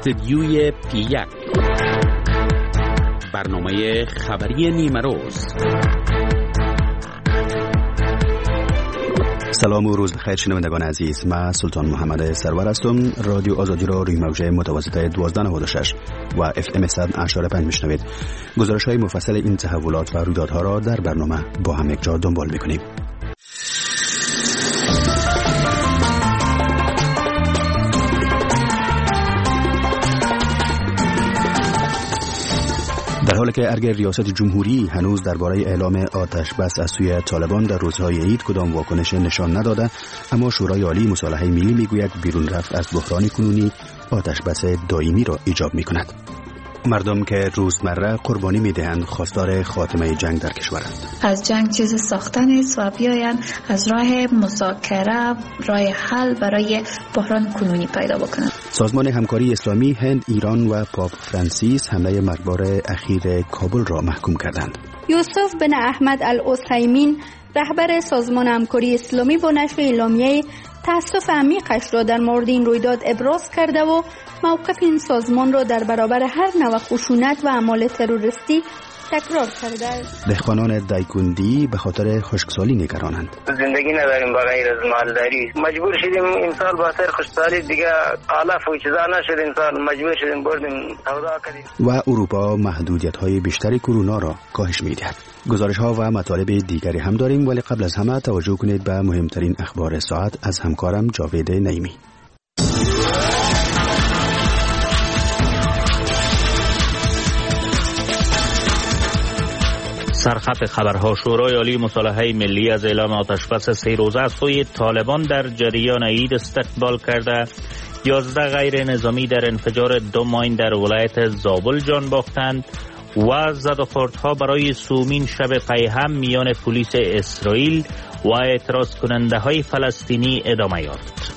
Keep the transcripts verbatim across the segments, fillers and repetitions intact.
استدیوی پی یک، برنامه خبری نیمه روز. سلام و روز بخیر شنوندگان عزیز. من سلطان محمد سرور هستم. رادیو آزادی را روی موج متوسط دوازده نود و شش و اف ام صد و هشتاد و پنج میشنوید. گزارش‌های مفصل این تحولات و رویدادها را در برنامه با هم یکجا دنبال می‌کنیم. در حالی که ارگ ریاست جمهوری هنوز درباره اعلام آتش بس از سوی طالبان در روزهای عید کدام واکنش نشان نداده، اما شورای عالی مصالحه ملی میگوید بیرون رفت از بحران کنونی آتش بس دائمی را ایجاب میکند. مردم که روزمره قربانی میدهند خواستار خاتمه جنگ در کشورند. از جنگ چیز ساختن است و بیاین از راه مذاکره راه حل برای بحران کنونی پیدا بکنند. سازمان همکاری اسلامی هند، ایران و پاپ فرانسیس حمله مرگبار اخیر کابل را محکوم کردند. یوسف بن احمد العثیمین رهبر سازمان همکاری اسلامی با نشر اعلامیه تأسف عمیقش را در مورد این رویداد ابراز کرده و موقف این سازمان را در برابر هر نوع خشونت و اعمال تروریستی تکرار کرده است. دهقانان دایکندی به خاطر خشکسالی نگرانند. زندگی نداریم با غیر از مالداری. مجبور شدیم این سال با سر خشکسالی دیگه علف و چیزا نشد، این سال مجبور شدیم بردیم سودا کردیم. و اروپا محدودیت‌های بیشتری کرونا را کاهش می‌دهد. گزارش‌ها و مطالب دیگری هم داریم، ولی قبل از همه توجه کنید به مهمترین اخبار ساعت از همکارم جاوید نعیمی. سرخط خبرها: شورای عالی مصالحه ملی از اعلام آتشبس سه روزه از سوی طالبان در جریان عید استقبال کرده. یازده غیر نظامی در انفجار دو ماین در ولایت زابل جان باختند و زدوخوردها برای سومین شب پیهم میان پلیس اسرائیل و اعتراض کننده های فلسطینی ادامه یافت.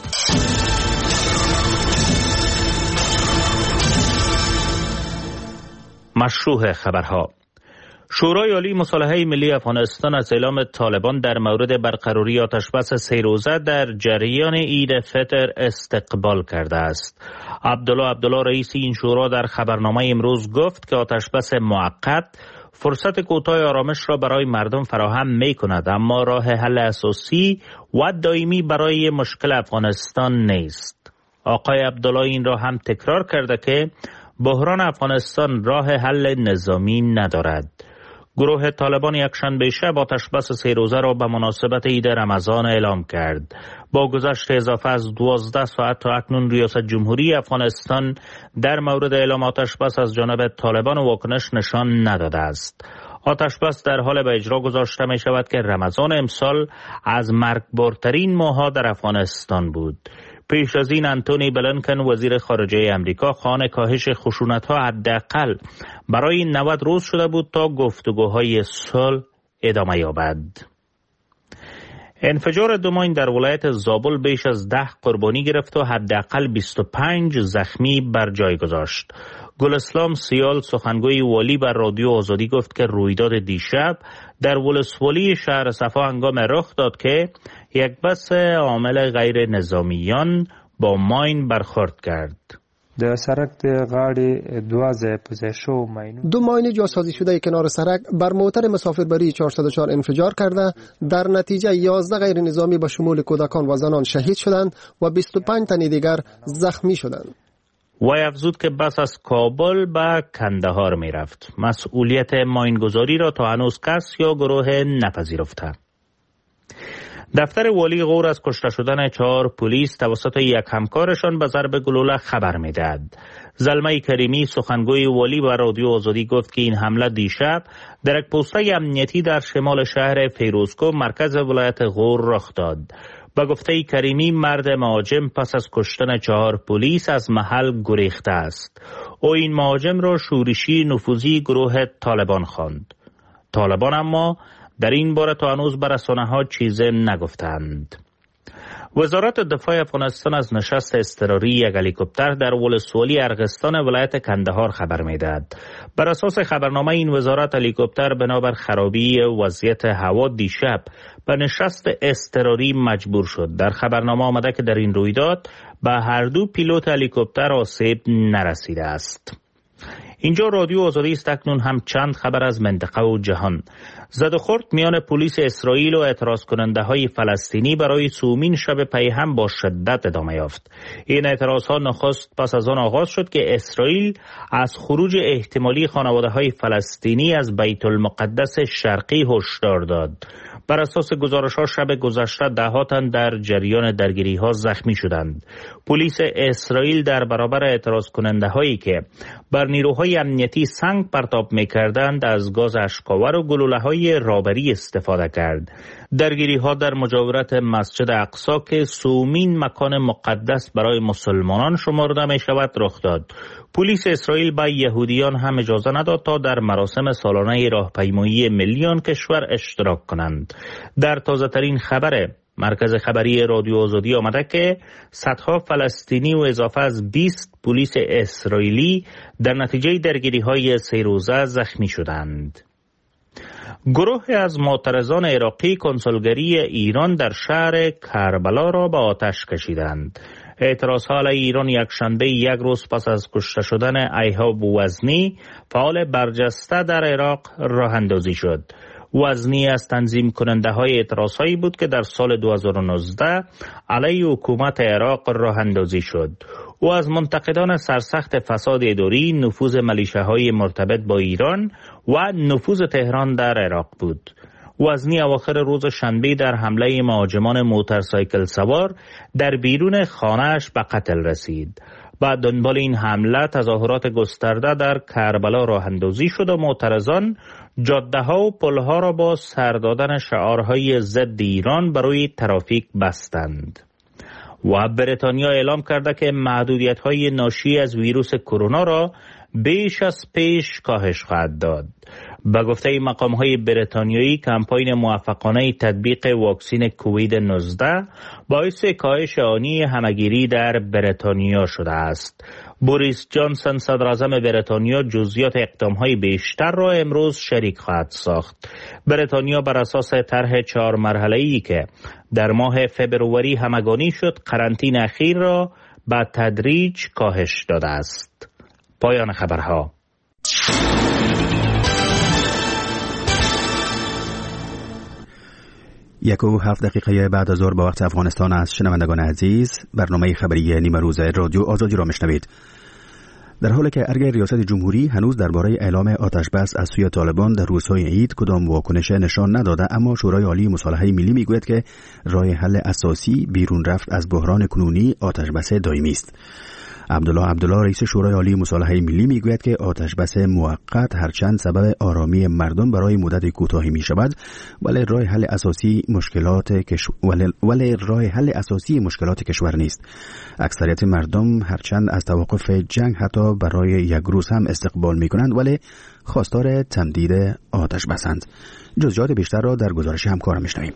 مشروع خبرها: شورای عالی مصالحه ملی افغانستان از اعلام طالبان در مورد برقراری آتشبس سه روزه در جریان عید فطر استقبال کرده است. عبدالله عبدالله رئیس این شورا در خبرنامه امروز گفت که آتشبس موقت فرصت کوتاه آرامش را برای مردم فراهم می کند، اما راه حل اساسی و دائمی برای مشکل افغانستان نیست. آقای عبدالله این را هم تکرار کرده که بحران افغانستان راه حل نظامی ندارد. گروه طالبان یکشنبه شب آتشبس سه روزه را به مناسبت عید رمضان اعلام کرد. با گذشت اضافه از دوازده ساعت تا اکنون ریاست جمهوری افغانستان در مورد اعلام آتشبس از جانب طالبان واکنش نشان نداده است. آتشبس در حال به اجرا گذاشته می شود که رمضان امسال از مرگبارترین ماه‌ها در افغانستان بود. پیش از این انتونی بلینکن وزیر خارجه امریکا خواهان کاهش خشونت‌ها حداقل برای نود روز شده بود تا گفتگوهای صلح ادامه یابد. انفجار دو ماین در ولایت زابل بیش از ده قربانی گرفت و حداقل بیست و پنج زخمی بر جای گذاشت. گلاسلام سیال سخنگوی والی بر رادیو آزادی گفت که رویداد دیشب در ولسوالی شهر صفا هنگام رخ داد که یک بس عامل غیر نظامیان با ماین برخورد کرد. د سرک د غاړې دوه ځای په ځای شو ماینو دو ماین جاسازی شده کنار سرک بر موتر مسافربری چهارصد و چهار انفجار کرده. در نتیجه یازده غیر نظامی به شمول کودکان و زنان شهید شدند و بیست و پنج تن دیگر زخمی شدند. وی افزود که بس از کابل به کندهار می رفت. مسئولیت ماینگذاری را تا هنوز کس یا گروه نپذیرفته. دفتر والی غور از کشته شدن چهار پلیس توسط یک همکارشان به ضرب گلوله خبر می‌دهد. زلمه کریمی سخنگوی والی به رادیو آزادی گفت که این حمله دیشب در یک پوسته امنیتی در شمال شهر فیروزکوه مرکز ولایت غور رخ داد. به گفته کریمی مرد مهاجم پس از کشتن چهار پلیس از محل گریخته است. او این مهاجم را شورشی نفوذی گروه طالبان خواند. طالبان اما در این باره تا هنوز به رسانه‌ها چیزی نگفتند. وزارت دفاع افغانستان از نشست اضطراری یک هلیکوپتر در ولسوالی ارغستان ولایت کندهار خبر می‌دهد. بر اساس خبرنامه این وزارت، هلیکوپتر بنابر خرابی وضعیت هوا دیشب به نشست اضطراری مجبور شد. در خبرنامه آمده که در این رویداد به هر دو پیلوت هلیکوپتر آسیب نرسیده است. اینجا رادیو آزادی است. اکنون هم چند خبر از منطقه و جهان. زد و خورد میان پلیس اسرائیل و اعتراض کننده های فلسطینی برای سومین شب پی هم با شدت ادامه یافت. این اعتراض ها نخست پس از آن آغاز شد که اسرائیل از خروج احتمالی خانواده های فلسطینی از بیت المقدس شرقی هشدار داد. بر اساس گزارش ها شب گذشته ده تن در جریان درگیری ها زخمی شدند. پلیس اسرائیل در برابر اعتراض کننده هایی که بر نیروهای امنیتی سنگ پرتاب می‌کردند از گاز اشک‌آور و گلوله‌های رابری استفاده کرد. درگیری ها در مجاورت مسجد اقصی که سومین مکان مقدس برای مسلمانان شمرده می شود رخ داد. پلیس اسرائیل به یهودیان هم اجازه نداد تا در مراسم سالانه راهپیمایی ملی آن کشور اشتراک کنند. در تازه ترین خبر مرکز خبری رادیو آزادی آمده که صدها فلسطینی و اضافه از بیست پلیس اسرائیلی در نتیجه درگیری های سه روزه زخمی شدند. گروه از معترضان عراقی کنسولگری ایران در شهر کربلا را به آتش کشیدند. اعتراض علیه ایران یک شنبه یک روز پس از کشته شدن ایهاب وزنی فعال برجسته در عراق راه اندازی شد. وزنی از تنظیم کننده های اعتراض هایی بود که در سال دو هزار و نوزده علیه حکومت عراق راه اندازی شد. او از منتقدان سرسخت فساد اداری، نفوذ ملیشه‌های مرتبط با ایران و نفوذ تهران در عراق بود. وزنی اواخر روز شنبه در حمله مهاجمان موتورسایکل سوار در بیرون خانه‌اش به قتل رسید. بعد دنبال این حمله تظاهرات گسترده در کربلا راه اندازی شد و معترضان جاده‌ها و پل‌ها را با سر دادن شعارهای ضد ایران برای ترافیک بستند. و بریتانیا اعلام کرده که محدودیت‌های ناشی از ویروس کرونا را بیش از پیش کاهش خواهد داد. به گفته مقام‌های بریتانیایی کمپاین موفقانه تطبیق واکسن کووید نوزده باعث کاهش آنی همگیری در بریتانیا شده است. بوریس جانسون صدراعظم بریتانیا جزئیات اقدام‌های بیشتر را امروز شریک خواهد ساخت. بریتانیا بر اساس طرح چهار مرحله‌ای که در ماه فبروری همگانی شد قرنطینه اخیر را به تدریج کاهش داده است. پایان خبرها. یک و هفت دقیقه بعد از ظهر با وقت افغانستان است. شنوندگان عزیز، برنامه خبری نیمه روزه رادیو آزادی را میشنوید. در حالی که ارگ ریاست جمهوری هنوز درباره اعلام آتش بس از سوی طالبان در روزهای عید کدام واکنش نشان نداده، اما شورای عالی مصالحه ملی میگوید که راه حل اساسی بیرون رفت از بحران کنونی آتش بس دائمی است. عبدالله عبدالله رئیس شورای عالی مصالحه ملی میگوید که آتش بس موقت هرچند سبب آرامی مردم برای مدت کوتاهی می شود، ولی راه حل اساسی مشکلات کشور ولی, ولی راه حل اساسی مشکلات کشور نیست. اکثریت مردم هرچند از توقف جنگ حتی برای یک روز هم استقبال می کنند، ولی خواستار تمدید آتش بسند. جزئیات بیشتر را در گزارش همکارم میشنویم.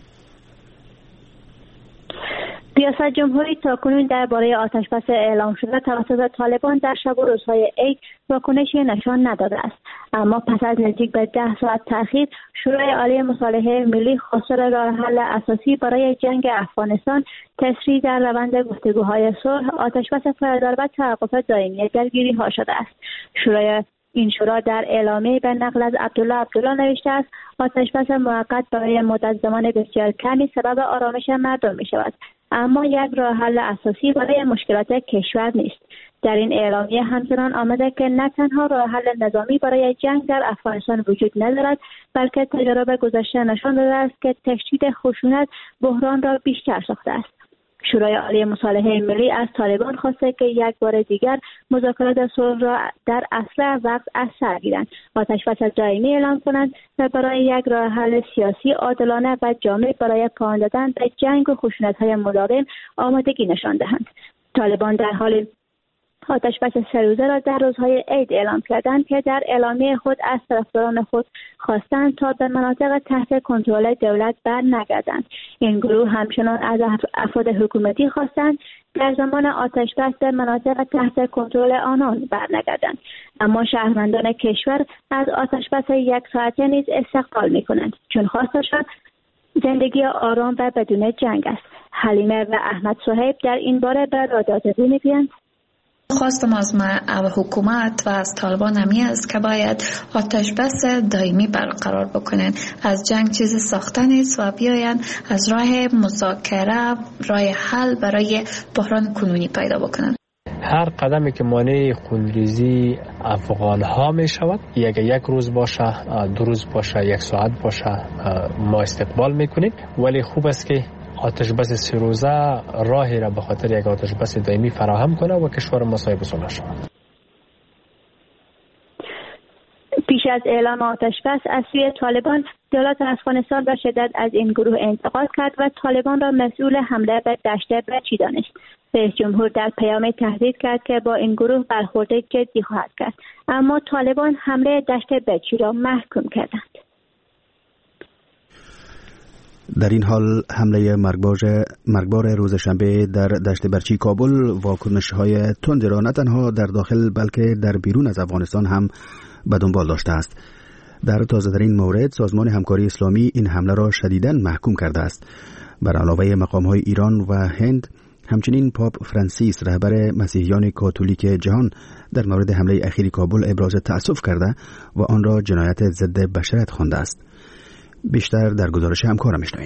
ریاست جمهوری تاکنون درباره آتش بس اعلام شده توسط طالبان در شب و روزهای عید واکنشی نشان نداده است، اما پس از نزدیک به ده ساعت تأخیر شورای عالی مصالحه ملی خواستار راه حل اساسی برای جنگ افغانستان، تسریع در روند گفتگوهای صلح، آتش بس پایدار و توقف دائمی درگیری ها شده است. شورای این شورا در اعلامیه به نقل از عبدالله عبدالله نوشته است آتش بس موقت برای مدت زمان بسیار کمی سبب آرامش مردم می شود، اما یک راه حل اساسی برای مشکلات کشور نیست. در این اعلامیه همچنان آمده که نه تنها راه حل نظامی برای جنگ در افغانستان وجود ندارد، بلکه تجربه گذشته نشان داده است که تشدید خشونت بحران را بیشتر ساخته است. شورای عالی مصالحه ملی از طالبان خواسته که یک بار دیگر مذاکرات صلح را در اسرع وقت از سر گیرند، آتش بس دائمی اعلام کنند و برای یک راه حل سیاسی عادلانه و جامع برای پایان دادن به جنگ و خشونت‌های مداوم آمادگی نشان دهند. طالبان در حال آتشبس سه روزه را در روزهای عید اعلام کردند که در اعلامیه خود از طرفداران خود خواستند تا به مناطق تحت کنترل دولت بر نگردند. این گروه همچنان از افراد حکومتی خواستند در زمان آتشبس به مناطق تحت کنترل آنان برنگردند، اما شهروندان کشور از آتشبس یک ساعته نیز استقبال می‌کنند، چون خواستشان زندگی آرام و بدون جنگ است. حلیمه و احمد صهیب در این باره به رادیو وی میگویند: خواستم از حکومت و از طالبان همی است که باید آتش بس دائمی برقرار بکنن، از جنگ چیز ساخته نیست و بیاین از راه مذاکره راه حل برای بحران کنونی پیدا بکنن. هر قدمی که مانع خونریزی افغان ها می شود، یک یک روز باشه، دو روز باشه، یک ساعت باشه، ما استقبال میکنیم، ولی خوب است که آتش بس سه روزه راهی را به خاطر یک آتش بس دائمی فراهم کنه و کشور ما صاحب صلح شود. پیش از اعلام آتش بس از سوی طالبان، دولت افغانستان به شدت از این گروه انتقاد کرد و طالبان را مسئول حمله به دشت برچی دانست. رئیس جمهور در پیامی تهدید کرد که با این گروه برخورد جدی خواهد کرد، اما طالبان حمله دشت برچی را محکوم کردند. در این حال حمله مرگبار مرگبار روز شنبه در دشت برچی کابل واکنش‌های تند را نه تنها در داخل بلکه در بیرون از افغانستان هم به دنبال داشته است. در تازه‌ترین مورد سازمان همکاری اسلامی این حمله را شدیداً محکوم کرده است. بر علاوه مقام‌های ایران و هند، همچنین پاپ فرانسیس رهبر مسیحیان کاتولیک جهان در مورد حمله اخیر کابل ابراز تأسف کرده و آن را جنایت ضد بشریت خوانده است. بیشتر در گزارش همکارم میشنویم.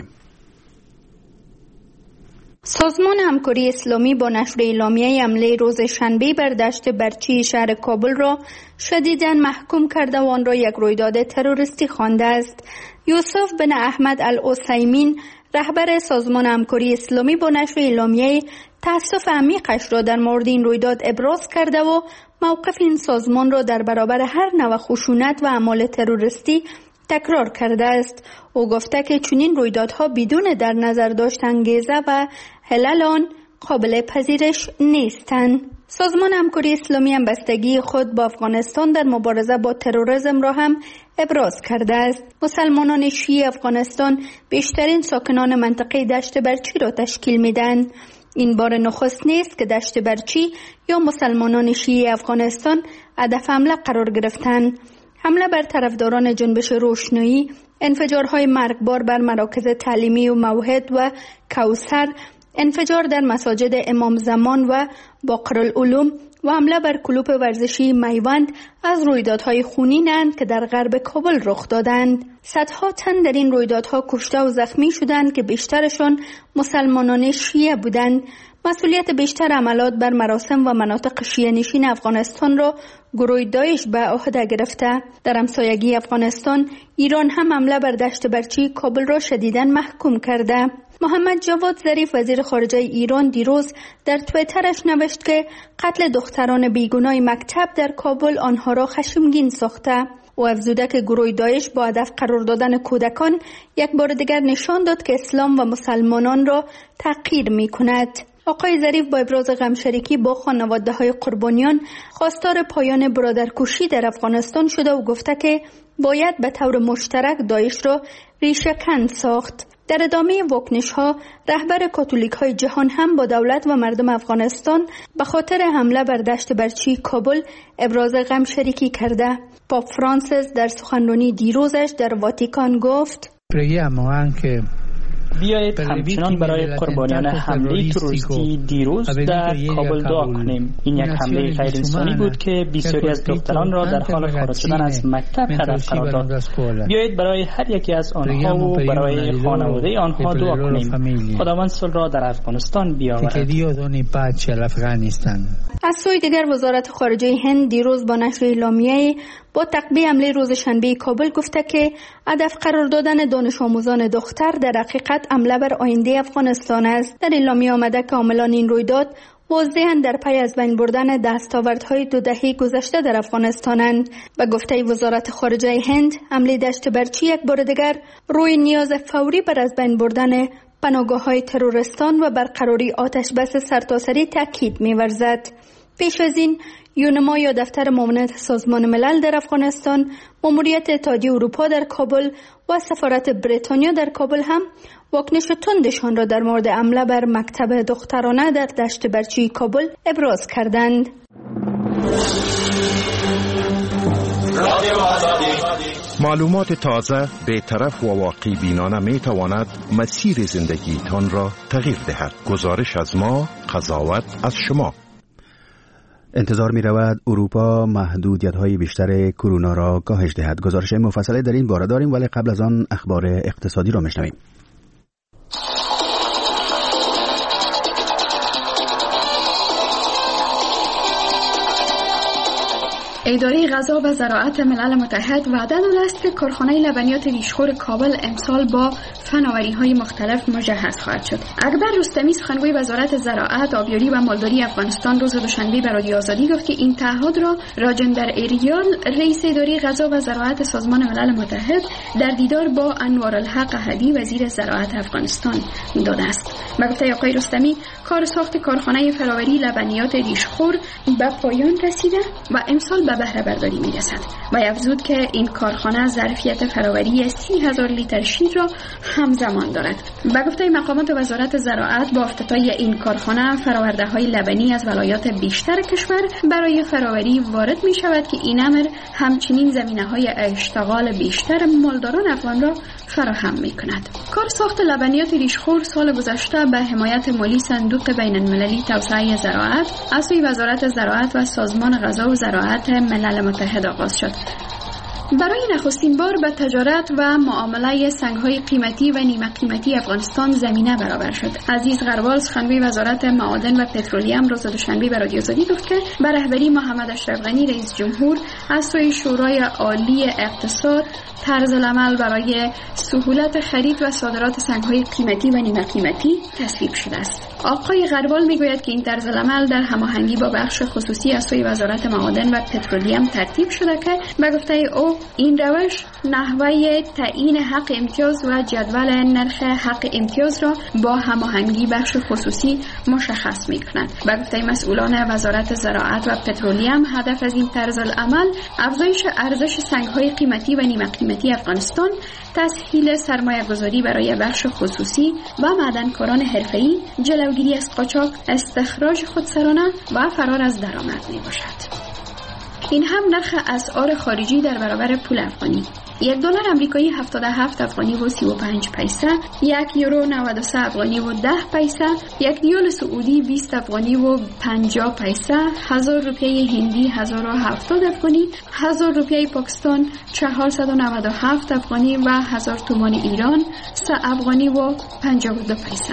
سازمان همکاری اسلامی با نشر اعلامیه حمله روز شنبه بر دشت برچی شهر کابل را شدیداً محکوم کرده و آن را یک رویداد تروریستی خوانده است. یوسف بن احمد العثیمین رهبر سازمان همکاری اسلامی با نشر اعلامیه تأسف عمیقش را در مورد این رویداد ابراز کرده و موقف این سازمان را در برابر هر نوع خشونت و اعمال تروریستی تکرار کرده است. او گفته که چنین رویدادها بدون در نظر داشتن انگیزه و علل آن قابل پذیرش نیستند. سازمان همکاری اسلامی هم بستگی خود با افغانستان در مبارزه با تروریسم را هم ابراز کرده است. مسلمانان شیعه افغانستان بیشترین ساکنان منطقه دشت برچی را تشکیل میدن. این بار نخست نیست که دشت برچی یا مسلمانان شیعه افغانستان هدف حمله قرار گرفتند. حمله بر طرفداران جنبش روشنایی، انفجارهای مرگبار بر مراکز تعلیمی و موحد و کوثر، انفجار در مساجد امام زمان و باقرالعلوم و حمله بر کلوپ ورزشی میوند از رویدادهای خونینند که در غرب کابل رخ دادند. صدها تن در این رویدادها کشته و زخمی شدند که بیشترشان مسلمانان شیعه بودند. مسئولیت بیشتر عملات بر مراسم و مناطق شیعه نشین افغانستان را گروه داعش به عهده گرفته. در همسایگی افغانستان، ایران هم حمله بر دشت برچی کابل را شدیداً محکوم کرده. محمد جواد ظریف وزیر خارجه ایران دیروز در توییترش نوشت که قتل دختران بیگناه مکتب در کابل آنها را خشمگین ساخته. و افزوده که گروه داعش با هدف قرار دادن کودکان یک بار دیگر نشان داد که اسلام و مسلمانان را تحقیر می کند. آقای ظریف با ابراز غمشریکی با خانواده های قربانیان خواستار پایان برادرکشی در افغانستان شده و گفته که باید به طور مشترک داعش را ریشه‌کن ساخت. در ادامه واکنش ها، رهبر کاتولیک های جهان هم با دولت و مردم افغانستان به خاطر حمله بر دشت برچی کابل ابراز غمشریکی کرده. پاپ فرانسیس در سخنرانی دیروزش در واتیکان گفت: بیایید همچنان برای قربانیان حمله تروریستی دیروز در کابل دعا کنیم. این یک حمله غیر انسانی بود که بسیاری از دختران را در حال خارج شدن از مکتب هدف قرار داد. بیایید برای هر یکی از آنها و برای خانواده آنها دعا کنیم. خداوند صلح را در افغانستان بیاورد. از سوی دیگر وزارت خارجه هند دیروز با نشر اعلامیه با تعقیب حمله روز شنبه کابل گفته که هدف قرار دادن دانش آموزان دختر در حقیقت حمله بر آینده افغانستان است. در اعلامیه آمده که عاملان این رویداد واضحاً در پی از بین بردن دستاوردهای دو دهه گذشته در افغانستانند. و گفته وزارت خارجه هند حمله دشت برچی یک بار دیگر روی نیاز فوری بر از بین بردن پناهگاه‌های تروریستان و برقراری آتش بس سرتاسری تاکید می‌ورزد. پیش از این یونما یا دفتر معاونت سازمان ملل در افغانستان، ماموریت اتحادیه اروپا در کابل و سفارت بریتانیا در کابل هم واکنش تندشان را در مورد حمله بر مکتب دخترانه در دشت برچی کابل ابراز کردند. معلومات تازه، بی‌طرف و واقع بینانه می تواند مسیر زندگی تان را تغییر دهد. گزارش از ما، قضاوت از شما. انتظار می رود اروپا محدودیت های بیشتر کرونا را کاهش دهد. گزارش مفصل در این باره داریم، ولی قبل از آن اخبار اقتصادی را میشنویم. اداره غذا و زراعت ملل متحد وعده داده است که کارخانه لبنیات ریشخور کابل امسال با فناوری‌های مختلف مجهز خواهد شد. اکبر رستمی سخنگوی وزارت زراعت، آبیاری و مالداری افغانستان روز دوشنبه به رادیو آزادی گفت که این تعهد را راجندر ایریال، رئیس اداره غذا و زراعت سازمان ملل متحد، در دیدار با انوارالحق احدی وزیر زراعت افغانستان داده است. به گفته آقای رستمی، کار ساخت کارخانه فراوری لبنیات ریشخور به پایان رسیده و امسال به بهره برداری می رسد و افزود که این کارخانه ظرفیت فراوری سی هزار لیتر شیر را همزمان دارد. به گفته مقامات وزارت زراعت، با افتتاح این کارخانه فراورده های لبنی از ولایات بیشتر کشور برای فراوری وارد می شود که این امر همچنین زمینه های اشتغال بیشتر مالداران افغان را فراهم می کند. کار ساخت لبنیات ریشخور سال گذشته به حمایت مالی صندوق بین المللی توسعه زراعت از سوی وزارت زراعت و سازمان غذا و زراعت ملل متحد آغاز شد. برای نخستین بار به تجارت و معامله سنگ‌های قیمتی و نیمه قیمتی افغانستان زمینه برابر شد. عزیز غروال، سخنگوی وزارت معادن و پترولیوم، روز دوشنبه به رادیو آزادی گفت که به رهبری محمد اشرف غنی رئیس جمهور از سوی شورای عالی اقتصاد طرز العمل برای سهولت خرید و صادرات سنگ‌های قیمتی و نیمه قیمتی تصویب شده است. آقای غروال میگوید که این طرز العمل در هماهنگی با بخش خصوصی از سوی وزارت معادن و پترولیوم ترتیب شده که به گفته او این روش نحوه تعیین حق امتیاز و جدول نرخ حق امتیاز را با هماهنگی بخش خصوصی مشخص می‌کند. به گفته مسئولان وزارت زراعت و پترولیوم، هدف از این طرز العمل افزایش ارزش سنگ‌های قیمتی و نیمه قیمتی افغانستان، تسهیل سرمایه‌گذاری برای بخش خصوصی و معدنکاران حرفه‌ای، جلوگیری از قاچاق، استخراج خودسرانه و فرار از درآمد میباشد. این هم نرخ اسعار خارجی در برابر پول افغانی: یک دلار آمریکایی هفتاد و هفت افغانی و سی و پنج پیسه، یک یورو نود و سه افغانی و ده پیسه، یک ریال سعودی بیست افغانی و پنجاه پیسه، هزار روپیه هندی هزار و هفتاد افغانی، هزار روپیه پاکستان چهارصد و نود و هفت افغانی و هزار تومان ایران سه افغانی و پنجاه و دو پیسه.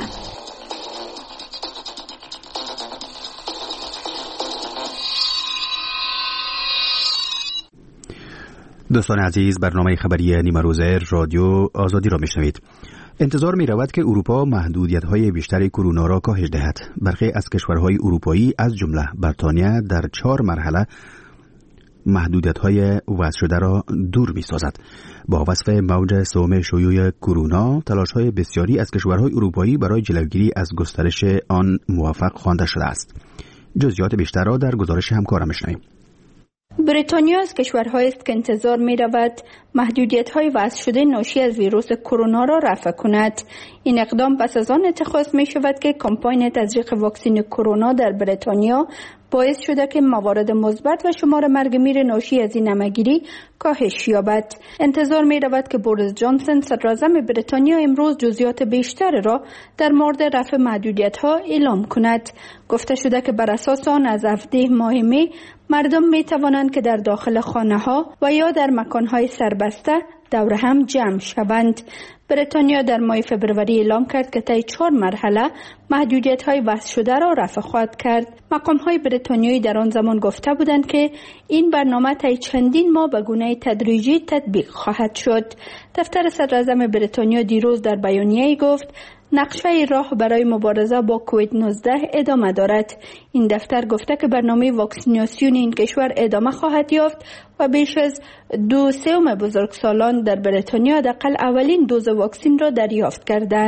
دوستان عزیز، برنامه خبری نیمه روزه رادیو آزادی را میشنوید. انتظار می رود که اروپا محدودیت های بیشتر کرونا را کاهش دهد. برخی از کشورهای اروپایی از جمله بریتانیا در چهار مرحله محدودیت های وضع شده را دور می سازد. با وصف موج سوم شیوع کرونا، تلاش های بسیاری از کشورهای اروپایی برای جلوگیری از گسترش آن موفق خوانده شده است. جزئیات بیشتر را در گزارش همکارم میشنویم. بریتانیا از کشورهایی است که انتظار می رود محدودیت‌های وضع شده ناشی از ویروس کرونا را رفع کند. این اقدام پس از آن اتخاذ می شود که کمپاین تزریق واکسن کرونا در بریتانیا باعث شده که موارد مثبت و شمار مرگ میر ناشی از این همه‌گیری کاهش یابد. انتظار می رود که بوریس جانسون صدراعظم بریتانیا امروز جزئیات بیشتر را در مورد رفع محدودیت‌ها اعلام کند. گفته شده که بر اساس آن از هفده ماه می مردم می توانند که در داخل خانه ها و یا در مکان های سربسته دور هم جمع شوند. بریتانیا در ماه فبروری اعلام کرد که طی چهار مرحله محدودیت های وضع شده را رفع خواهد کرد. مقام های بریتانیایی در آن زمان گفته بودند که این برنامه طی چندین ماه به گونه تدریجی تطبیق خواهد شد. دفتر صدراعظم بریتانیا دیروز در بیانیه‌ای گفت نقشه راه برای مبارزه با کووید نوزده ادامه دارد. این دفتر گفته که برنامه واکسیناسیون این کشور ادامه خواهد یافت و بیش از دو سوم بزرگسالان در بریتانیا حداقل اولین دوز واکسن را دریافت کردند.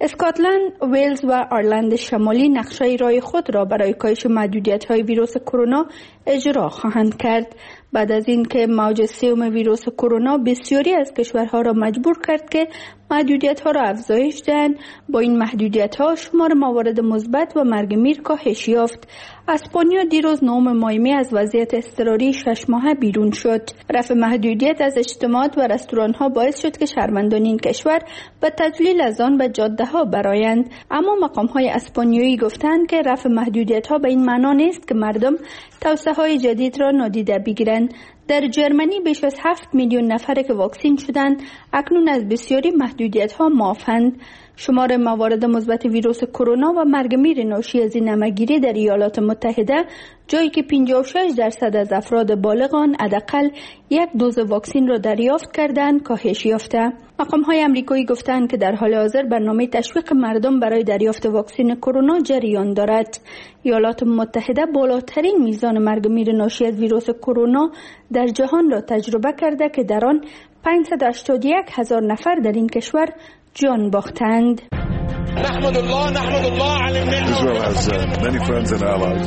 اسکاتلند، ویلز و آیرلند شمالی نقشه رای خود را برای کاهش محدودیت‌های ویروس کرونا اجرا خواهند کرد بعد از اینکه موج سوم ویروس کرونا بسیاری از کشورها را مجبور کرد که محدودیت‌ها را افزایش دهند. با این محدودیت‌ها شمار موارد مثبت و مرگ میر کاهش یافت. اسپانیا دیروز نهم ماه می از وضعیت اضطراری شش ماهه بیرون شد. رفع محدودیت از اجتماعات و رستوران‌ها باعث شد که شهروندان این کشور به تجلیل از آن به جاده‌ها برآیند، اما مقام‌های اسپانیایی گفتند که رفع محدودیت‌ها به این معنا نیست که مردم توسعه‌های جدید را نادیده بگیرند. در جرمنی بیش از هفت میلیون نفر که واکسین شدند اکنون از بسیاری محدودیت‌ها معافند. شمار موارد مثبت ویروس کرونا و مرگ میر ناشی از این نمگیری در ایالات متحده، جایی که پنجاه و شش درصد از افراد بالغ آن حداقل یک دوز واکسین را دریافت کردند، کاهش یافته. مقام‌های آمریکایی گفتند که در حال حاضر برنامه تشویق مردم برای دریافت واکسن کرونا جریان دارد. ایالات متحده بالاترین میزان مرگ میر ناشی از ویروس کرونا در جهان را تجربه کرده که در آن پانصد و هشتاد و یک هزار نفر در این کشور جان باختند. نحمد الله نحمد الله علی النعمة. Israel has uh, many friends and allies.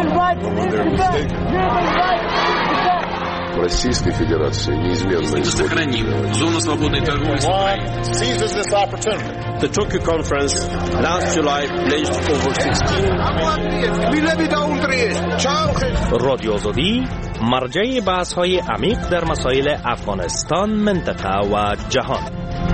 Российской Федерации неизменно сохраним зону свободной торговли с Украиной. Seizes this opportunity. The Tokyo conference last July pledged over sixteen. رادیو آزادی مرجع بحث‌های عمیق در مسائل افغانستان، منطقه و جهان.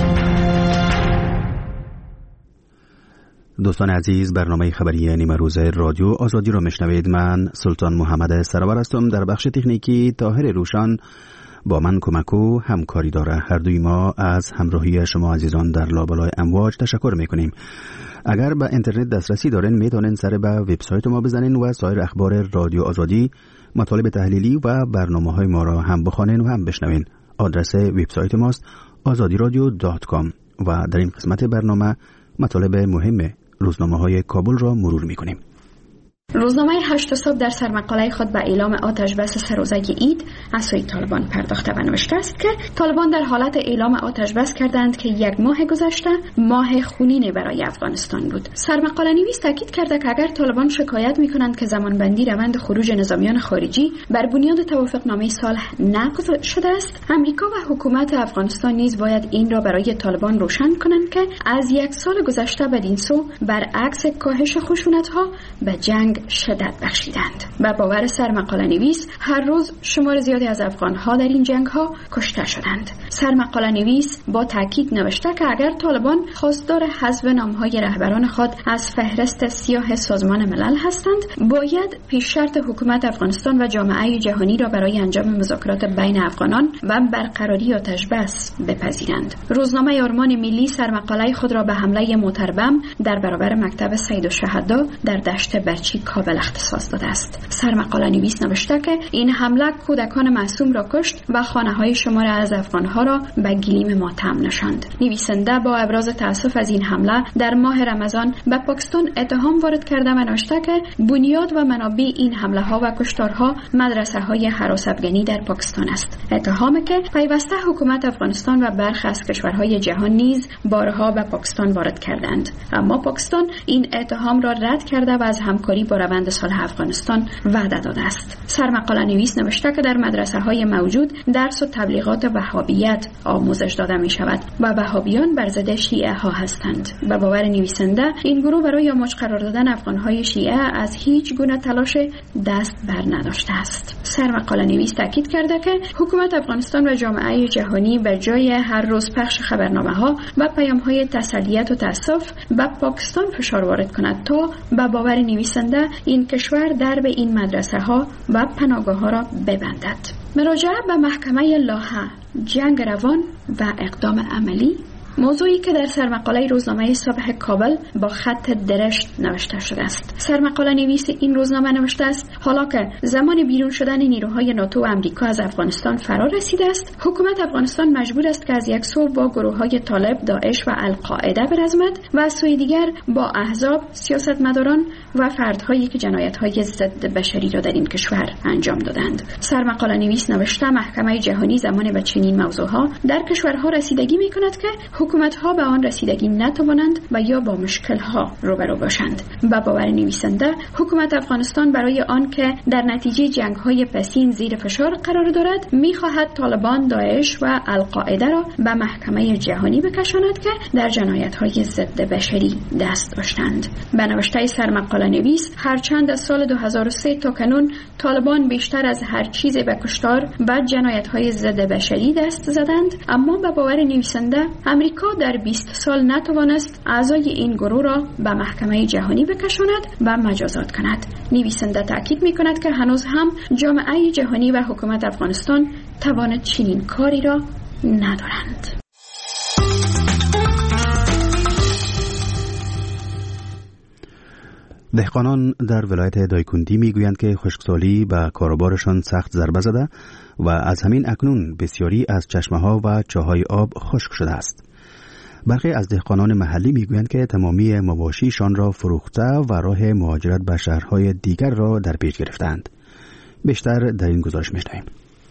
دوستان عزیز، برنامه خبری نیمه روزه رادیو آزادی را میشنوید. من سلطان محمد سرور هستم. در بخش تکنیکی طاهر روشن با من کمک و همکاری داره. هر دوی ما از همراهی شما عزیزان در لابلای امواج تشکر میکنیم. اگر به اینترنت دسترسی دارین میتونین سر به وبسایت ما بزنین و سایر اخبار رادیو آزادی، مطالب تحلیلی و برنامه‌های ما را هم بخوانین و هم بشنوین. آدرس وبسایت ماست آزادی رادیو دات کام و در این قسمت برنامه مطالب مهم روزنامه‌های کابل را مرور می‌کنیم. روزنامه هشت صبح در سرمقاله خود به اعلام آتش بس سه روزه عید از سوی طالبان پرداخته و نوشته است که طالبان در حالت اعلام آتش بس کردند که یک ماه گذشته ماه خونین برای افغانستان بود. سرمقاله نویس تاکید کرده که اگر طالبان شکایت می‌کنند که زمانبندی روند خروج نظامیان خارجی بر بنیاد توافقنامه صلح نقض شده است، امریکا و حکومت افغانستان نیز باید این را برای طالبان روشن کنند که از یک سال گذشته بدین سو برعکس کاهش خشونت‌ها به جنگ شدت بخشیدند. به باور سرمقاله نویس هر روز شمار زیادی از افغان‌ها در این جنگ‌ها کشته شدند. سرمقاله نویس با تاکید نوشته که اگر طالبان خواستار حذف نام‌های رهبران خود از فهرست سیاه سازمان ملل هستند، باید پیش شرط حکومت افغانستان و جامعه جهانی را برای انجام مذاکرات بین افغانان و برقراری آتش بس بپذیرند. روزنامه آرمان ملی سرمقاله خود را به حمله موتربم در برابر مکتب سید الشهدا در دشت برچی کابل اختصاص داده است. سرمقاله نویس نوشته که این حمله کودکان معصوم را کشت و خانه‌های شمار از افغان‌ها را به گلیم ماتم نشاند. نویسنده با ابراز تأسف از این حمله در ماه رمضان به پاکستان اتهام وارد کرده و نوشته که بنیاد و منابع این حمله‌ها و کشتارها مدرسه‌های هراس افغانی در پاکستان است. اتهامی که پیوسته حکومت افغانستان و برخی از کشورهای جهان نیز بارها به پاکستان وارد کردند، اما پاکستان این اتهام را رد کرده و از همکاری با روند صلح افغانستان وعده داده است. سرمقاله نویس نوشته که در مدرسه‌های موجود درس و تبلیغات وهابیت آموزش داده می شود و وهابیان بر ضد شیعه ها هستند. به باور نویسنده این گروه برای آموزش قرار دادن افغان‌های شیعه از هیچ گونه تلاش دست بر نداشته است. سرمقاله نویس تاکید کرده که حکومت افغانستان و جامعه جهانی به جای هر روز پخش خبرنامه‌ها و پیام‌های تسلیت و تأسف به پاکستان فشار وارد کند تا به باور نویسنده این کشور درب این مدرسه ها و پناهگاه ها را ببندد. مراجعه به محکمه لاهه، جنگ روان و اقدام عملی، موضوعی که در سرمقاله روزنامه صبح کابل با خط درشت نوشته شده است. سرمقاله نویس این روزنامه نوشته است حالا که زمان بیرون شدن نیروهای ناتو و امریکا از افغانستان فرا رسیده است، حکومت افغانستان مجبور است که از یک سو با گروه‌های طالب، داعش و القاعده برزمد و از سوی دیگر با احزاب، سیاستمداران و فردهایی که جنایت‌های ضد بشری را در این کشور انجام دادند. سرمقاله نویس نوشته محکمه جهانی زمان به چنین موضوعها در کشورها رسیدگی می‌کند که حکومت‌ها به آن رسیدگی نتوانند و یا با مشکل‌ها روبرو باشند. با باور نویسنده، حکومت افغانستان برای آن که در نتیجه جنگ‌های پسین زیر فشار قرار دارد، می‌خواهد طالبان، داعش و القاعده را به محکمه جهانی بکشاند که در جنایت‌های ضد بشری دست داشتند. به نوشته سرمقاله نویس، هرچند از سال دو هزار و سه تا کنون طالبان بیشتر از هر چیز به کشتار و جنایت‌های ضد بشری دست زدند، اما به باور نویسنده امریکا در بیست سال نتوانست اعضای این گروه را به محکمه جهانی بکشاند و مجازات کند. نویسنده تاکید می‌کند که هنوز هم جامعه جهانی و حکومت افغانستان توان چنین کاری را ندارند. دهقانان در ولایت دایکندی میگویند که خشکسالی به کاروبارشان سخت ضربه زده و از همین اکنون بسیاری از چشمه‌ها و چاهای آب خشک شده است. برخی از دهقانان محلی میگویند که تمامی مواشیشان را فروخته و راه مهاجرت به شهرهای دیگر را در پیش گرفتند. بیشتر در این گزارش می‌شنویم.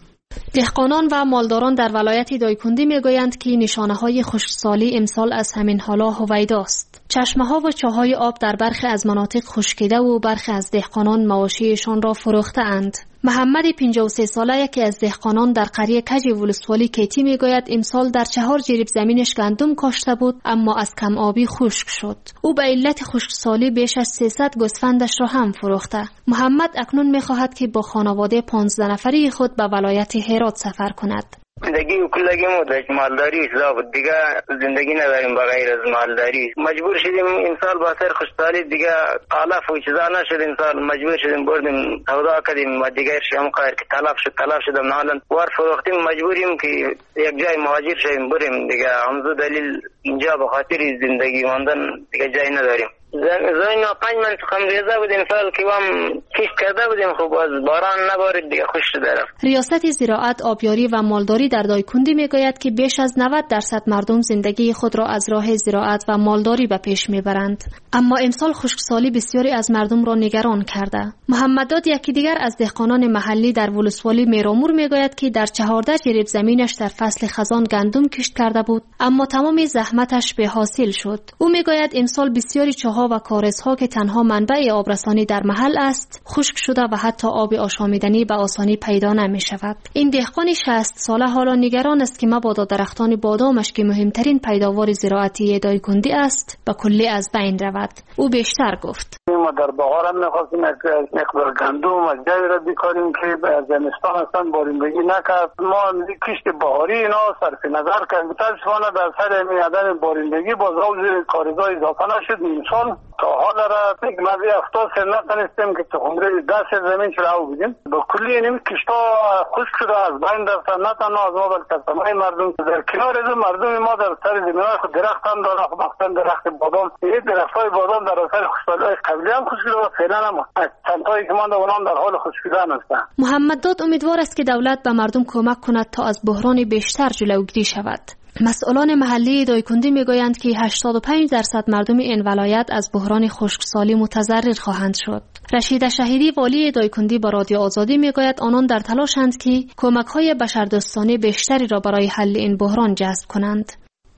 دهقانان و مالداران در ولایت دایکندی میگویند که نشانه‌های خشکسالی امسال از همین حالا هویداست. چشمه‌ها و چاهای آب در برخی از مناطق خشکیده و برخی از دهقانان مواشیشان را فروخته اند. محمد پنجاه و سه ساله یکی از دهقانان در قریه کج ولسوالی کیتی میگوید امسال در چهار جریب زمینش گندم کاشته بود اما از کم آبی خشک شد. او به علت خشکسالی بیش از سیصد گوسفندش را هم فروخته. محمد اکنون میخواهد که با خانواده پانزده نفری خود به ولایت هرات سفر کند. زندگی و کلگی مدت مالداری حساب دیگه زندگی نداریم بغیر از مالداری. مجبور شدیم این سال با سر خوشحالی دیگه علف و چیزا نشد، این سال مجبور شدیم بردیم سودا کردیم و دیگه شیم قایر که تلف شد تلف شدم نحالا وار فروختیم مجبوریم که یک جای مهاجر شدیم بریم دیگه. همزو دلیل اینجا به خاطر زندگی ماندن دیگه جای نداریم. زمین پنج من خمریزه بودیم سال که هم کشت کرده بودیم خوب از باران نبارید دیگه خوش شده رفت. ریاست زراعت، آبیاری و مالداری در دایکندی میگوید که بیش از نود درصد مردم زندگی خود را از راه زراعت و مالداری به پیش میبرند. اما امسال خشکسالی بسیاری از مردم را نگران کرده. محمد داد یکی دیگر از دهقانان محلی در ولسوالی میرامور میگوید که در چهارده جریب زمینش در فصل خزان گندم کشت کرده بود اما تمام زحمتش به حاصل شد. او میگوید امسال بسیاری چاه و کارزها که تنها منبع آبرسانی در محل است خشک شده و حتی آب آشامیدنی به آسانی پیدا نمی شود. این دهقان شصت ساله حالا نگران است که مبادا درختان بادامش که مهمترین پیداوار زراعتی دایکندی است به کلی از بین رود. او بیشتر گفت: ما در بهار هم می‌خواستیم یک مقدار گندم از جای را بیکاریم که زمستان اصلا بارندگی نکرد. ما کشت بهاری اینا صرف نظر کردیم. متاسفانه در سر عدم بارندگی باز روز کارزای اضافه نشد. امسال تا حال را یک مزی هفتاد سر نتونستیم که تخمره دست زمین چراو بودیم. با کلی این کشتا خشک شده از بین رفتن، نه تنها از ما بلکه از تمام مردم. در کنار از مردم ما در سر زمین‌های خود درخت هم دارن، مخصوصا درخت بادام. این درخت‌های بادام در اثر خشکسالی قبلی هم خشک شده و فعلا هم چندتایی که مانده اونها در حال خشک شدن هستند. محمد داد امیدوار است که دولت به مردم کمک کند تا از بحران بیشتر جلوگیری شود. مسئولان محلی دایکندی میگویند که هشتاد و پنج درصد مردم این ولایت از بحران خشکسالی متضرر خواهند شد. رشید شهیدی والی دایکندی با رادیو آزادی میگوید آنان در تلاشند که کمک‌های بشردوستانه بیشتری را برای حل این بحران جذب کنند.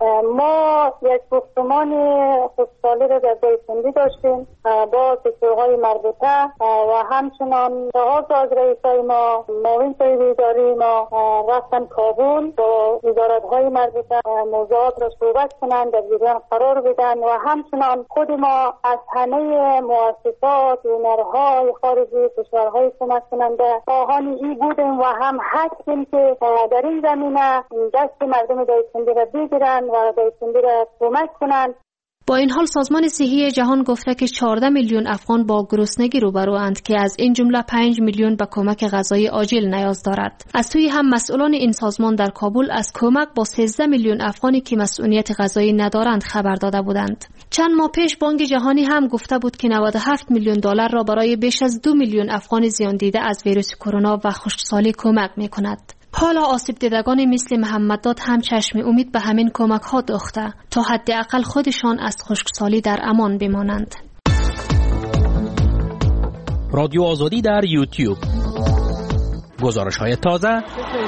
ما یک گفتمان خشکسالی را در دایکندی داشتیم با سکتورهای مربوطه و همچنان لحاظ از رئیسای ما معاون صاحب اداری ما رفتن کابل با وزارت‌های مربوطه موضوعات را صحبت کنند، در جریان قرار بدن و همچنان خود ما از همه مؤسسات هنرهای خارجی کشورهای کمک کننده خواهان ای بودیم و هم هستیم که در این زمینه دست مردم دایکندی را بگیرند و دایکندی را کمک کنند. با این حال سازمان صحی جهان گفته که چهارده میلیون افغان با گرسنگی روبروند که از این جمله پنج میلیون به کمک غذایی عاجل نیاز دارد. از سوی هم مسئولان این سازمان در کابل از کمک با سیزده میلیون افغانی که مسئولیت غذایی ندارند خبر داده بودند. چند ماه پیش بانک جهانی هم گفته بود که نود و هفت میلیون دلار را برای بیش از دو میلیون افغان زیان دیده از ویروس کرونا و خشکسالی کمک می‌کند. حالا آسیب دیدگان مثل محمد داد هم چشم امید به همین کمک ها دوخته تا حداقل خودشان از خشکسالی در امان بمانند. رادیو آزادی در یوتیوب. گزارش های تازه.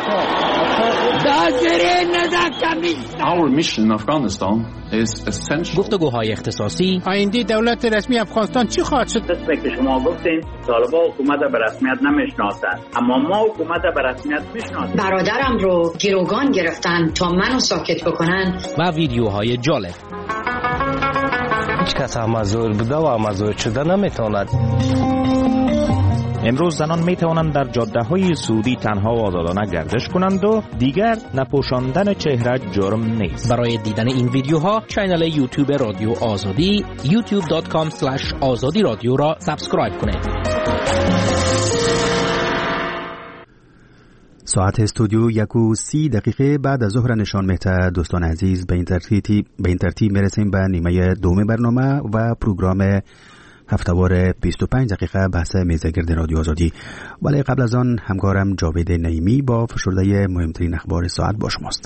Our mission in Afghanistan is essential. گفتگوهای اختصاصی. آینده دولت رسمی افغانستان چی خواهد شد؟ دسته که شما گفتین طالبان حکومت به رسمیت نمیشناسند، اما ما حکومت به رسمیت میشناسیم. برادرم رو گروگان گرفتن تا منو ساکت بکنن. و ویدیوهای جالب. هیچ کس مزور بوده و مزور شده نمیتواند. امروز زنان می توانند در جاده‌های سعودی تنها و آزادانه گردش کنند و دیگر نپوشاندن چهره جرم نیست. برای دیدن این ویدیوها کانال یوتیوب رادیو آزادی یوتیوب دات کام اسلش آزادی رادیو را سابسکرایب کنید. ساعت استودیو یک و سی دقیقه بعد از ظهر نشان می‌دهد. دوستان عزیز، به این ترتیب به این ترتیب میرسیم به نیمه دوم برنامه و پروگرام هفته‌وار بیست و پنج دقیقه بحث میزگرد رادیو آزادی. ولی قبل از آن همکارم جاوید نعیمی با فشرده مهمترین اخبار ساعت با شماست.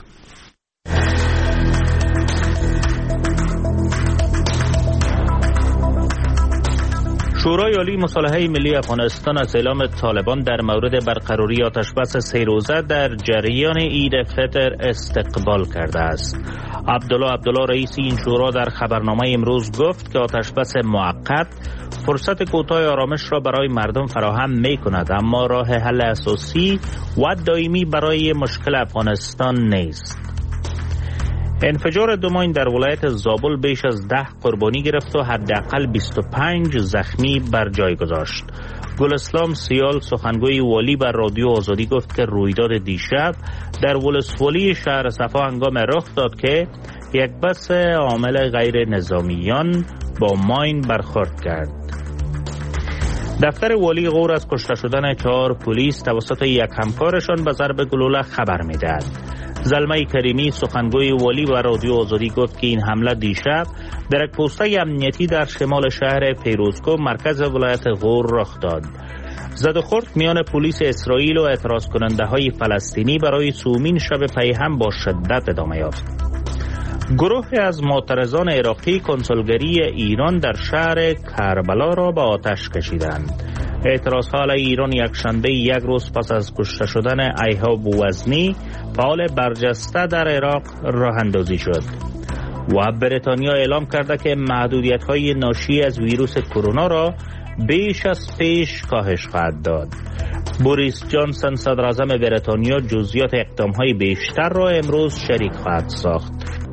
شورای عالی مصالحه ملی افغانستان از اعلام طالبان در مورد برقراری آتشبس سه روزه در جریان عید فطر استقبال کرده است. عبدالله عبدالله رئیس این شورا در خبرنامه امروز گفت که آتشبس موقت فرصت کوتاه آرامش را برای مردم فراهم می کند، اما راه حل اساسی و دائمی برای مشکل افغانستان نیست. انفجار دو ماین در ولایت زابل بیش از ده قربانی گرفت و حداقل بیست و پنج زخمی بر جای گذاشت. گل اسلام سیال سخنگوی والی بر رادیو آزادی گفت که رویداد دیشب در ولسوالی شهر صفا هنگام رخ داد که یک بس عامل غیر نظامیان با ماین برخورد کرد. دفتر والی غور از کشته شدن چهار پلیس توسط یک همکارشان به ضرب گلوله خبر می‌دهد. زلمه کریمی سخنگوی والی و رادیو آزادی گفت که این حمله دیشب در یک پوسته امنیتی در شمال شهر پیروزکو مرکز ولایت غور رخ داد. زد و خورد میان پلیس اسرائیل و اعتراض کننده های فلسطینی برای سومین شب پیهم با شدت ادامه یافت. گروه از معترضان عراقی کنسولگری ایران در شهر کربلا را به آتش کشیدند. اعتراض ها علیه ایران یک شنبه یک روز پس از کشته شدن ایهاب بوزنی فعال برجسته در عراق راه اندازی شد و بریتانیا اعلام کرده که محدودیت های ناشی از ویروس کرونا را بیش از پیش کاهش خواهد داد. بوریس جانسون صدر اعظم بریتانیا جزئیات اقدام های بیشتر را امروز شریک خواهد ساخت.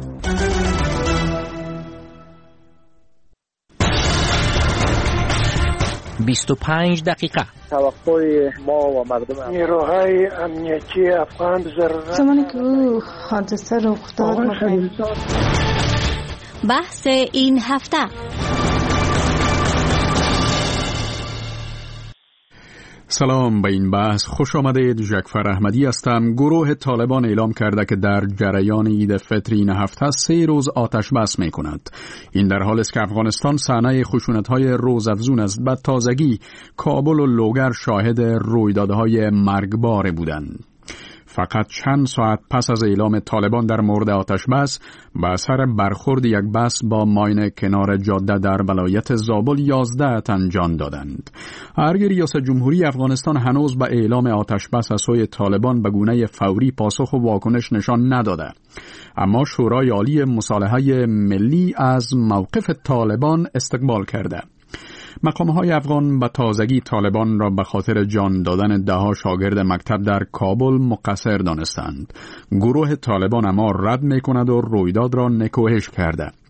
بیست و پنج دقیقه. توقع ما و مردم نیروهای امنیتی افغان ضرورت زمانی که او حادثه رخ داد بحث این هفته. سلام، به این بحث خوش آمدید. جعفر احمدی هستم. گروه طالبان اعلام کرده که در جریان عید فطر این هفته سه روز آتش بس می کند. این در حالی است که افغانستان صحنه خشونت‌های روزافزون است. به تازگی کابل و لوگر شاهد رویدادهای مرگبار بودند. فقط چند ساعت پس از اعلام طالبان در مورد آتش بس به اثر برخورد یک بس با ماین کنار جاده در ولایت زابل یازده تن جان دادند. ارگ ریاست جمهوری افغانستان هنوز به اعلام آتش بس از سوی طالبان به گونه فوری پاسخ و واکنش نشان نداده، اما شورای عالی مصالحه ملی از موقف طالبان استقبال کرده. مقام‌های افغان به تازگی طالبان را به خاطر جان دادن ده‌ها شاگرد مکتب در کابل مقصر دانستند. گروه طالبان اما رد می‌کند و رویداد را نکوهش کرده.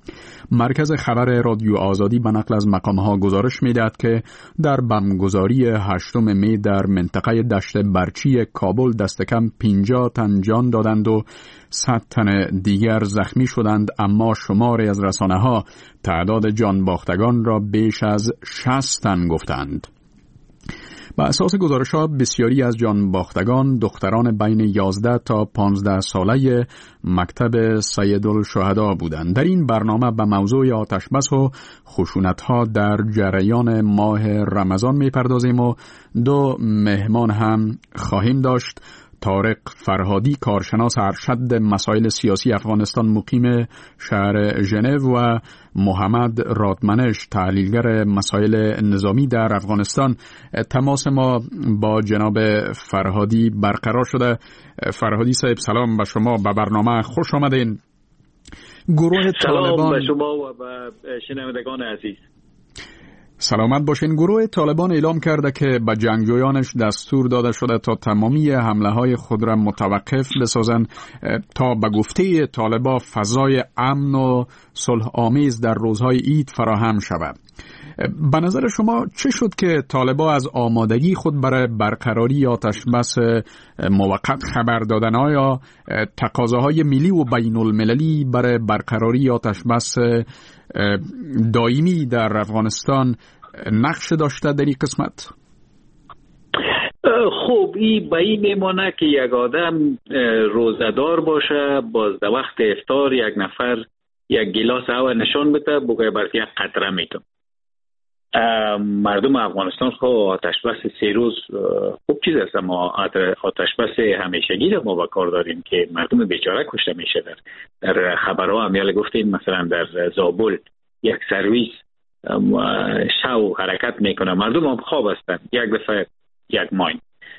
مرکز خبر رادیو آزادی به نقل از مقام‌ها گزارش می‌دهد که در بمبگذاری هشتم می در منطقه دشت برچی کابل دست کم پنجاه تن جان دادند و صد تن دیگر زخمی شدند، اما شماری از رسانه‌ها تعداد جان باختگان را بیش از شصت تن گفتند. بر اساس گزارش‌ها بسیاری از جان باختگان دختران بین یازده تا پانزده ساله مکتب سیدالشهدا بودند. در این برنامه به موضوع آتش‌بس و خشونت‌ها در جریان ماه رمضان می‌پردازیم و دو مهمان هم خواهیم داشت. طارق فرهادی، کارشناس ارشد مسائل سیاسی افغانستان مقیم شهر ژنو، و محمد رادمنش، تحلیلگر مسائل نظامی در افغانستان. تماس ما با جناب فرهادی برقرار شده. فرهادی صاحب سلام به شما، به برنامه خوش آمدین. گروه سلام طالبان به شما و به شنوندگان عزیز. سلامت باشین. گروه طالبان اعلام کرده که به جنگجویانش دستور داده شده تا تمامی حمله های خود را متوقف بسازند تا به گفته طالبان فضای امن و صلح آمیز در روزهای عید فراهم شود. به نظر شما چه شد که طالبان از آمادگی خود برای برقراری آتش‌بس موقت خبر دادن؟ آیا تقاضاهای ملی و بین المللی برای برقراری آتش‌بس دائمی در افغانستان نقش داشته در این قسمت؟ خب این به این میمانه که یک آدم روزدار باشه، باز در وقت افطار یک نفر یک گلاس آب نشان بده بگه برای یک قطره میتون. مردم افغانستان خب آتش‌بس سه روز خوب چیز است، ما آتش‌بس همیشگی را ما به کار داریم که مردم بیچاره کشته میشه. در در خبرها هم یاله گفتیم مثلا در زابل یک سرویس شو حرکت میکنه، مردم هم خواب هستند، یک دفعه یک ماین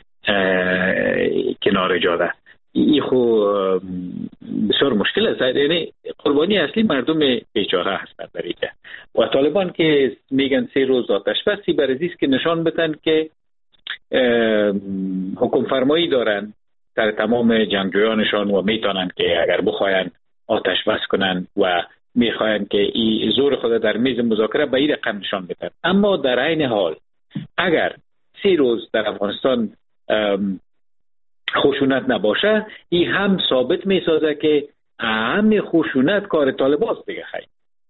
کنار جاده. این خو بسیار مشکل است، یعنی قربانی اصلی مردم بیچاره هستند در اینجا. و طالبان که میگن سه روز آتش‌بسی برای است که نشان بدن که حکم فرمایی دارن در تمام جنگجویانشان و میتونن که اگر بخواین آتش‌بس کنن و میخواین که این زور خود در میز مذاکره به این رقم نشان بدن. اما در عین حال اگر سه روز در افغانستان خشونت نباشه، این هم ثابت میسازه که همین خشونت کار طالبان است دیگه. خیلی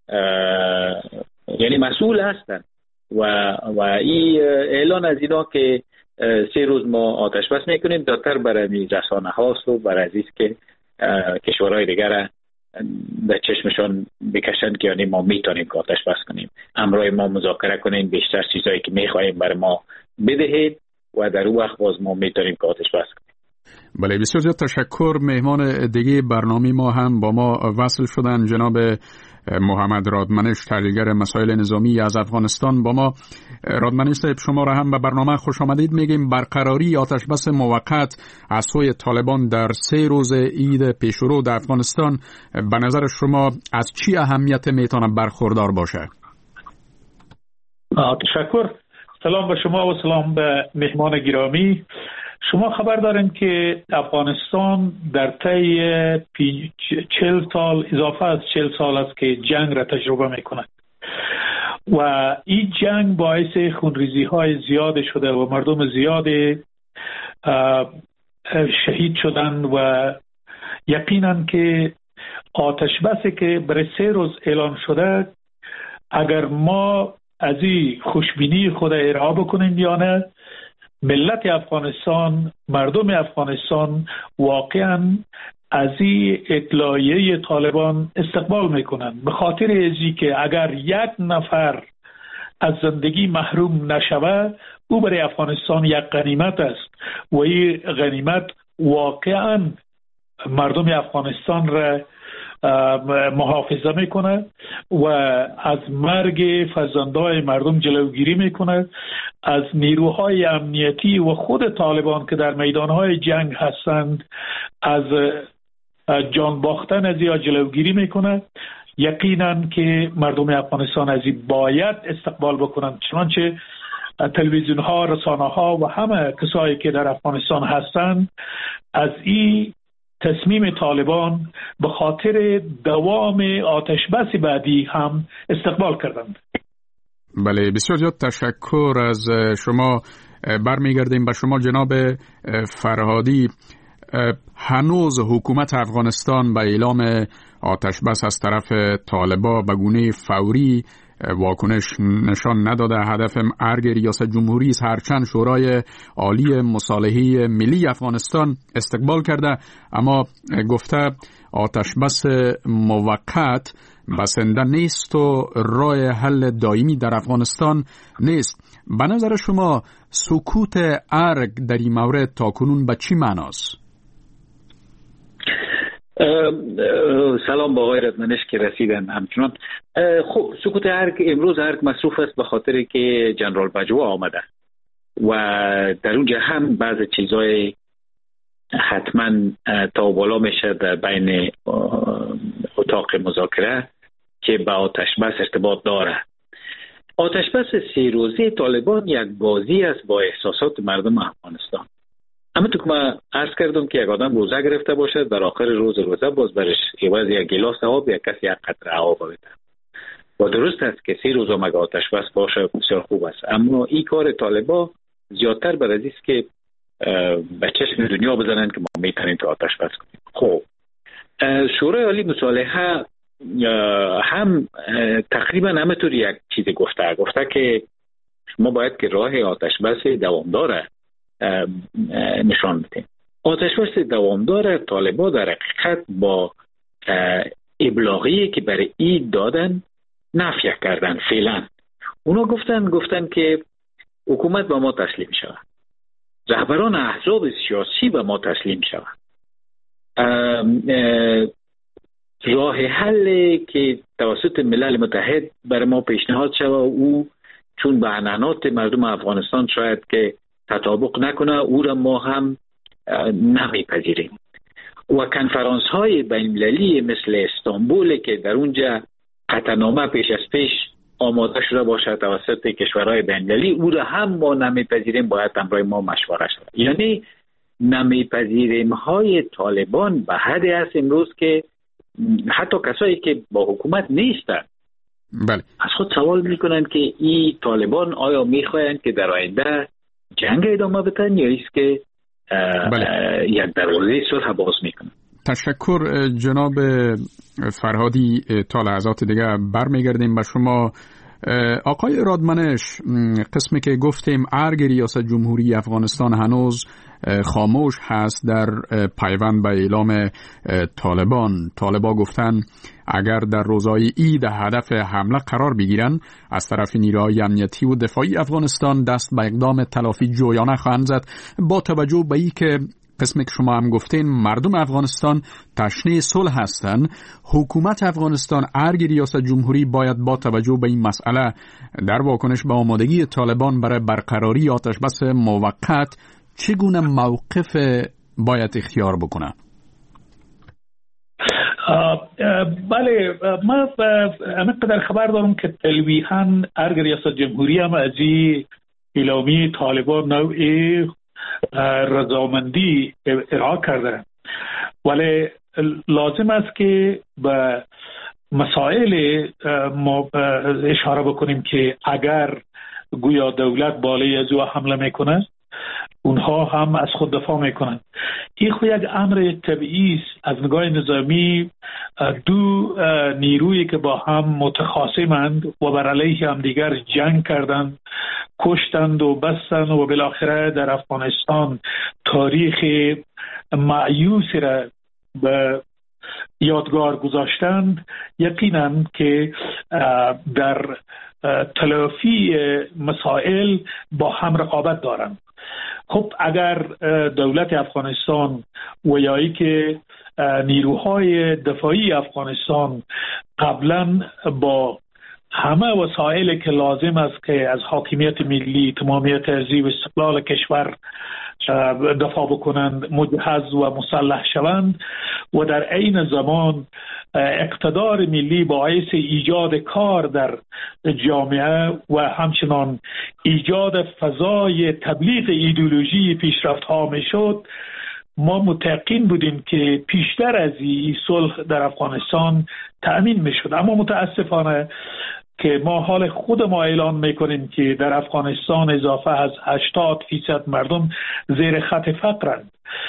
یعنی مسئول هستن و و این اعلان از اینا که سه روز ما آتش بس میکنیم داتر برای رسانه هاست و برای عزیز که کشورهای دیگر در چشمشان بکشن که یعنی ما میتونیم که آتش بس کنیم، امرای ما مذاکره کنیم، بیشتر چیزایی که میخوایم برای ما بدهید و در اون وقت باز ما میتونیم که آتش بس کنیم. بله، بسیار زیاد تشکر. مهمان دیگه برنامه ما هم با ما وصل شدن، جناب محمد رادمنش، تحلیلگر مسائل نظامی از افغانستان. با ما رادمنش صاحب، شما را هم به برنامه خوش آمدید میگیم. برقراری آتش‌بس موقت از سوی طالبان در سه روز عید پیشرو در افغانستان به نظر شما از چی اهمیت میتونه برخوردار باشه؟ تشکر. سلام به شما و سلام به مهمان گرامی. شما خبر دارین که افغانستان در طی چهل سال اضافه از چهل سال است که جنگ را تجربه میکنه و این جنگ باعث خونریزی های زیاد شده و مردم زیاد شهید شدن و یقینا که آتش بسی که برای سه روز اعلان شده، اگر ما از این خوشبینی خود ارائه بکنیم یا نه، ملت افغانستان، مردم افغانستان واقعا از این اطلاعیه طالبان استقبال میکنن، به خاطر ازی که اگر یک نفر از زندگی محروم نشوه او برای افغانستان یک غنیمت است و این غنیمت واقعا مردم افغانستان را محافظه میکنه و از مرگ فرزندای مردم جلوگیری میکنه، از نیروهای امنیتی و خود طالبان که در میدانهای جنگ هستند از جان باختن از یا جلوگیری میکنه. یقینا که مردم افغانستان از این باید استقبال بکنند، چنانچه تلویزیون ها، رسانه ها و همه کسایی که در افغانستان هستند از این تصمیم طالبان به خاطر دوام آتش بس بعدی هم استقبال کردند. بله، بسیار زیاد تشکر از شما. برمیگردیم به شما جناب فرهادی. هنوز حکومت افغانستان به اعلام آتش بس از طرف طالبا به گونه فوری واکنش نشان نداده. هدف ارگ ریاست جمهوری است، هرچند شورای عالی مصالحه ملی افغانستان استقبال کرده، اما گفته آتش بس موقت بسنده نیست و راه حل دائمی در افغانستان نیست. به نظر شما سکوت ارگ در این مورد تاکنون به چی معناست؟ سلام با آقای رادمنش که رسیدن همچنان. خب سکوت ارگ، امروز ارگ مصروف است به خاطر که جنرال بجوا آمده و در اونجا هم بعض چیزای حتما تا بالا میشه در بین اتاق مذاکره که به آتش بس ارتباط داره. آتش بس سه روزه طالبان یک بازی است با احساسات مردم افغانستان. اما تو که من عرض کردم که یک آدم روزه گرفته باشه، در آخر روز روزه باز برش عوض یک گلاس آب یا کسی یک قطره آب بده و درست است که سه روز مگه آتش بس باشه بسیار خوب است، اما این کار طالبا زیادتر بر ازیست که به چشم دنیا بزنن که ما میتونیم که آتش بس کنیم. خب شورای عالی مصالحه هم تقریبا همینطور یک چیز گفته گفته که ما باید که راه آتش بس دوامدار نشان بدیم. آتش بس دوامدار طالبان در حقیقت با ابلاغی که برای این دادن نفی کردن. فعلا اونا گفتن گفتن که حکومت به ما تسلیم شود، رهبران احزاب سیاسی به ما تسلیم شود، راه حل که توسط ملل متحد برای ما پیشنهاد شود او چون به عنعنات مردم افغانستان شاید که تطابق نکنه او را ما هم نمیپذیریم و کنفرانس های بین المللی مثل استانبول که در اونجا قطعنامه پیش از پیش آماده شده باشه توسط کشورهای بین المللی او را هم ما نمیپذیریم، باید همراه ما مشوره شود. یعنی نمیپذیریم های طالبان به حدی است امروز که حتی کسایی که با حکومت نیستن بله. از خود سوال میکنن که این طالبان آیا میخواین که در آینده جنگ ادامه بدن یا ایست که بله. یک دروازه صلح باز میکنن. تشکر جناب فرهادی. تا لحظات دیگه برمیگردیم به شما. آقای رادمنش، قسمی که گفتیم ارگ ریاست جمهوری افغانستان هنوز خاموش هست در پیوند به اعلام طالبان. طالبان گفتن اگر در روزهای عید هدف حمله قرار بگیرن از طرف نیروهای امنیتی و دفاعی افغانستان دست به اقدام تلافی جویانه خواهند زد، با توجه به این که قسمی که شما هم گفتین مردم افغانستان تشنه صلح هستند. حکومت افغانستان ارگ ریاست جمهوری باید با توجه به این مسئله در واکنش به آمادگی طالبان برای برقراری آتش بس موقت چگونه موقف باید اختیار بکنه؟ بله، من همینقدر خبر دارم که تلویحاً ارگ ریاست جمهوری هم از این اعلامیه طالبان نوعی رضامندی ارائه کرده، ولی لازم است که به مسائل ما اشاره بکنیم که اگر گویا دولت بالای از او حمله میکنه اونها هم از خود دفاع میکنن. این خود یک امر طبیعی است. از نگاه نظامی دو نیرویی که با هم متخاصمند و بر علیه هم دیگر جنگ کردند، کشتند و بستند و بالاخره در افغانستان تاریخ مایوسی را به یادگار گذاشتند، یقینا که در تلافی مسائل با هم رقابت دارند. خب اگر دولت افغانستان و یا ای که نیروهای دفاعی افغانستان قبلا با همه وسایلی که لازم است که از حاکمیت ملی، تمامیت ارضی و استقلال کشور دفاع بکنند مجهز و مسلح شوند و در عین زمان اقتدار ملی باعث ایجاد کار در جامعه و همچنان ایجاد فضای تبلیغ ایدئولوژی پیشرفت ها می شد، ما متقین بودیم که پیشتر از این صلح در افغانستان تأمین میشد، اما متاسفانه که ما حال خود ما اعلان میکنیم که در افغانستان اضافه از هشتاد فیصد مردم زیر خط فقرند.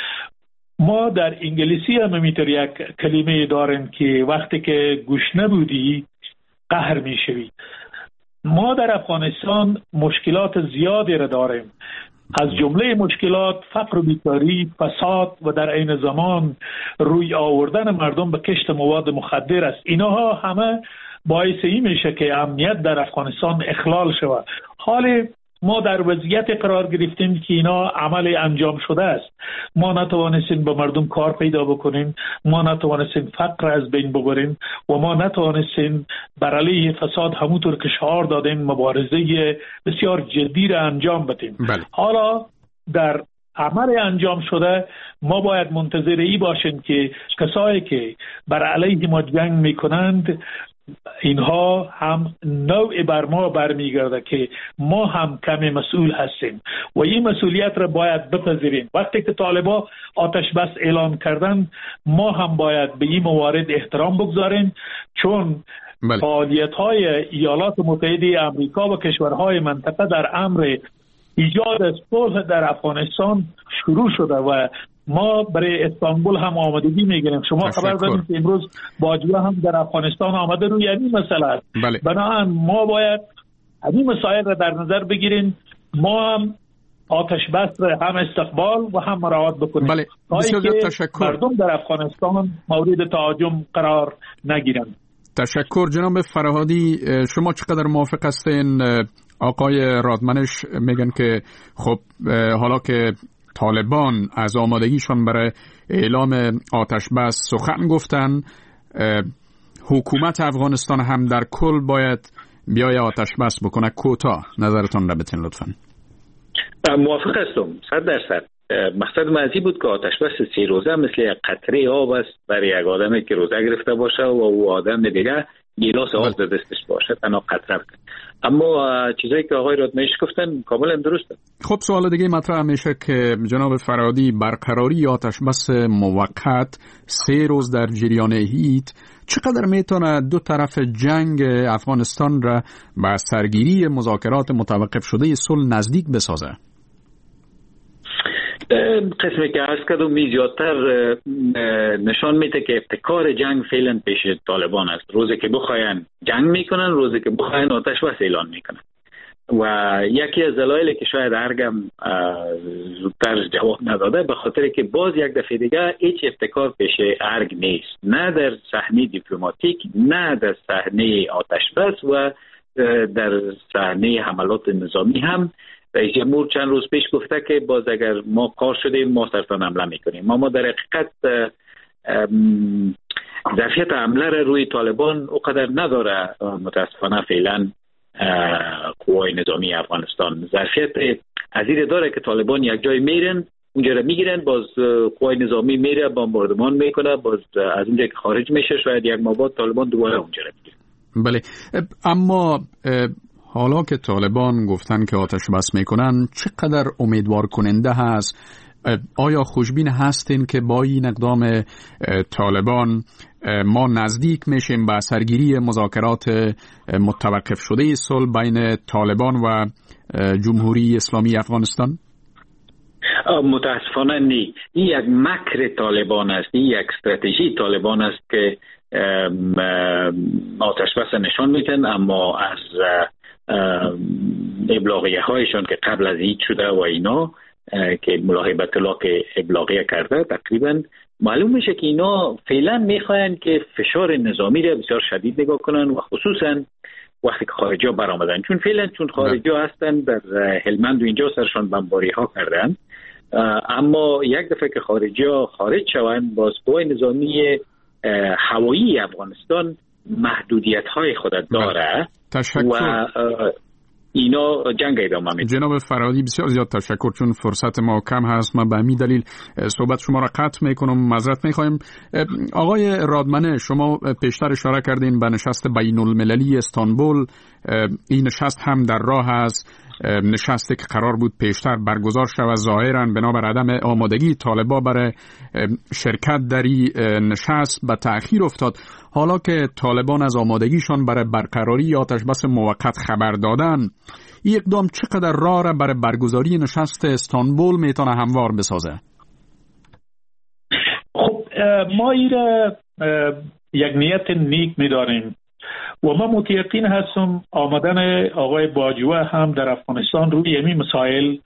ما در انگلیسی هم میتر یک کلمه داریم که وقتی که گشنه بودی قهر میشوی. ما در افغانستان مشکلات زیادی را داریم، از جمله مشکلات فقر و بیکاری، فساد و در عین زمان روی آوردن مردم به کشت مواد مخدر است. اینها همه باعث این میشه که امنیت در افغانستان اخلال شود. حال ما در وضعیت قرار گرفتیم که اینا عمل انجام شده است. ما نتوانستیم به مردم کار پیدا بکنیم، ما نتوانستیم فقر از بین ببریم و ما نتوانستیم بر علیه فساد همونطور که شعار دادیم مبارزه بسیار جدی را انجام بدیم. بله. حالا در عمل انجام شده ما باید منتظر ای باشیم که کسایی که بر علیه ما جنگ میکنند اینها هم نوع بر ما برمیگرده که ما هم کمی مسئول هستیم و این مسئولیت را باید بپذیریم. وقتی که طالبا آتش بس اعلان کردن ما هم باید به این موارد احترام بگذاریم، چون بله. فعالیت های ایالات متحده آمریکا و کشورهای منطقه در امر ایجاد صلح در افغانستان شروع شده و ما برای استانبول هم آمادگی میگیریم. شما خبر دارید که امروز باجوه هم در افغانستان آمده روی این مسئله است. بله. بنابراین ما باید این مسائل را در نظر بگیریم، ما هم آتش بس را هم استقبال و هم مراعات بکنیم. بله. بسیار تشکر. مردم در افغانستان مورد تهاجم قرار نگیرند. تشکر جناب فرهادی. شما چقدر موافق هستین؟ آقای رادمنش میگن که خب حالا که طالبان از آمادگیشان برای اعلام آتش بس سخن گفتن، حکومت افغانستان هم در کل باید بیای آتش بس بکنه. کوتاه نظرتون را بتین لطفاً. موافق هستم صد درصد. مقصد منزی بود که آتش بس سی روزه مثل یک قطره آب است برای یک آدمی که روزه گرفته باشه و او آدم دیگه گیلاس آب در دستش باشه تنها قطره بکنه. اما چیزایی که آقای رادمنش گفتن کاملا درسته. خب سوال دیگه مطرح میشه که جناب فرهادی برقراری آتش بس موقت سه روز در جریان هیت چقدر میتونه دو طرف جنگ افغانستان را به سرگیری مذاکرات متوقف شده صلح نزدیک بسازه؟ قسمی که عرض کردم می زیادتر نشان میده که ابتکار جنگ فعلا پیش طالبان است. روزی که بخواین جنگ میکنن، روزی که بخواین آتش بس اعلان میکنن و یکی از دلایلی که شاید ارگم زودتر جواب نداده به خاطر که باز یک دفعه دیگه هیچ ابتکار پیش ارگ نیست، نه در صحنه دیپلماتیک، نه در صحنه آتش بس و در صحنه حملات نظامی هم. رئیس جمهور چند روز پیش گفته که باز اگر ما کار شدیم ما سرطان حمله میکنیم. ما ما در حقیقت ظرفیت حمله را روی طالبان اونقدر نداره متاسفانه فعلا. قوای نظامی افغانستان ظرفیت عزیز داره که طالبان یک جای میرن اونجا را میگیرن، باز قوای نظامی میره بمباردمان میکنه، باز از اونجا که خارج میشه شاید یک ماه بعد طالبان دوباره اونجا را میگیره. بله، اما حالا که طالبان گفتن که آتش بس میکنن چقدر امیدوار کننده هست؟ آیا خوشبین هستین که با این اقدام طالبان ما نزدیک میشیم به سرگیری مذاکرات متوقف شده صلح بین طالبان و جمهوری اسلامی افغانستان؟ متاسفانه نی. این یک مکر طالبان است، این یک استراتژی طالبان است که آتش بس نشان میدن اما از ابلاغیه هایشان که قبل از هیچ شده و اینا که ملاحظه بیت الله که ابلاغیه کرده تقریبا معلوم میشه که اینا فعلا میخواین که فشار نظامی را بسیار شدید نگاه کنن و خصوصا وقتی که خارجی ها برآمدن، چون فعلا چون خارجی ها هستن در هلمند و اینجا سرشان بمباری ها کردن، اما یک دفعه که خارجی ها خارج شوند باز قوای نظامی هوایی افغانستان محدودیت های خود داره و اینا جنگ ادامه میده. جناب فرهادی بسیار زیاد تشکر، چون فرصت ما کم هست من به همین دلیل صحبت شما را قطع میکنم، معذرت میخوایم. آقای رادمنه شما پیشتر اشاره کردین به نشست بین المللی استانبول، این نشست هم در راه است. نشستی که قرار بود پیشتر برگزار شود ظاهراً بنابر عدم آمادگی طالبا برای شرکت در این نشست به تأخیر افتاد. حالا که طالبان از آمادگیشان برای برقراری آتش بس موقت خبر دادن، این اقدام چقدر راه را برای برگزاری نشست استانبول میتونه هموار بسازه؟ خب ما این را یک نیت نیک می‌داریم و من متیقن هستم آمدن آقای باجوه هم در افغانستان روی همین مسائل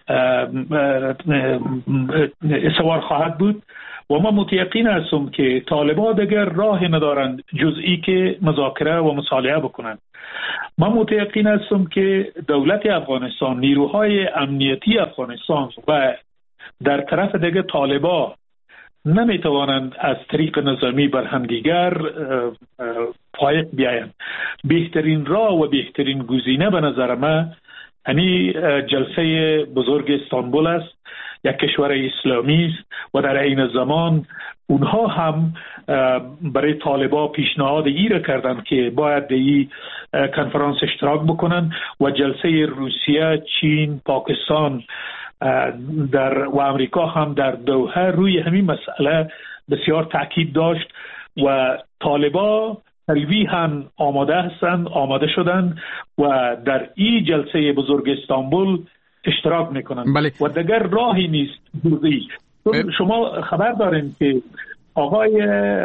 سوار خواهد بود و من متیقن هستم که طالبان دیگر راه ندارند جزئی که مذاکره و مصالحه بکنند. من متیقن هستم که دولت افغانستان، نیروهای امنیتی افغانستان و در طرف دیگر طالبان نمیتوانند از طریق نظامی بر همدیگر فائق بیایند. بهترین راه و بهترین گزینه به نظر من یعنی جلسه بزرگ استانبول است، یک کشور اسلامی است و در عین زمان اونها هم برای طالبان پیشنهاد ای را کردند که باید در این کنفرانس اشتراک بکنند و جلسه روسیه، چین، پاکستان در و امریکا هم در دوحه روی همین مسئله بسیار تاکید داشت و طالبان تلویحاً آماده هستند، آماده شدند و در این جلسه بزرگ استانبول اشتراک میکنند. بله. و دیگر راهی نیست جزئی. شما خبر دارین که آقای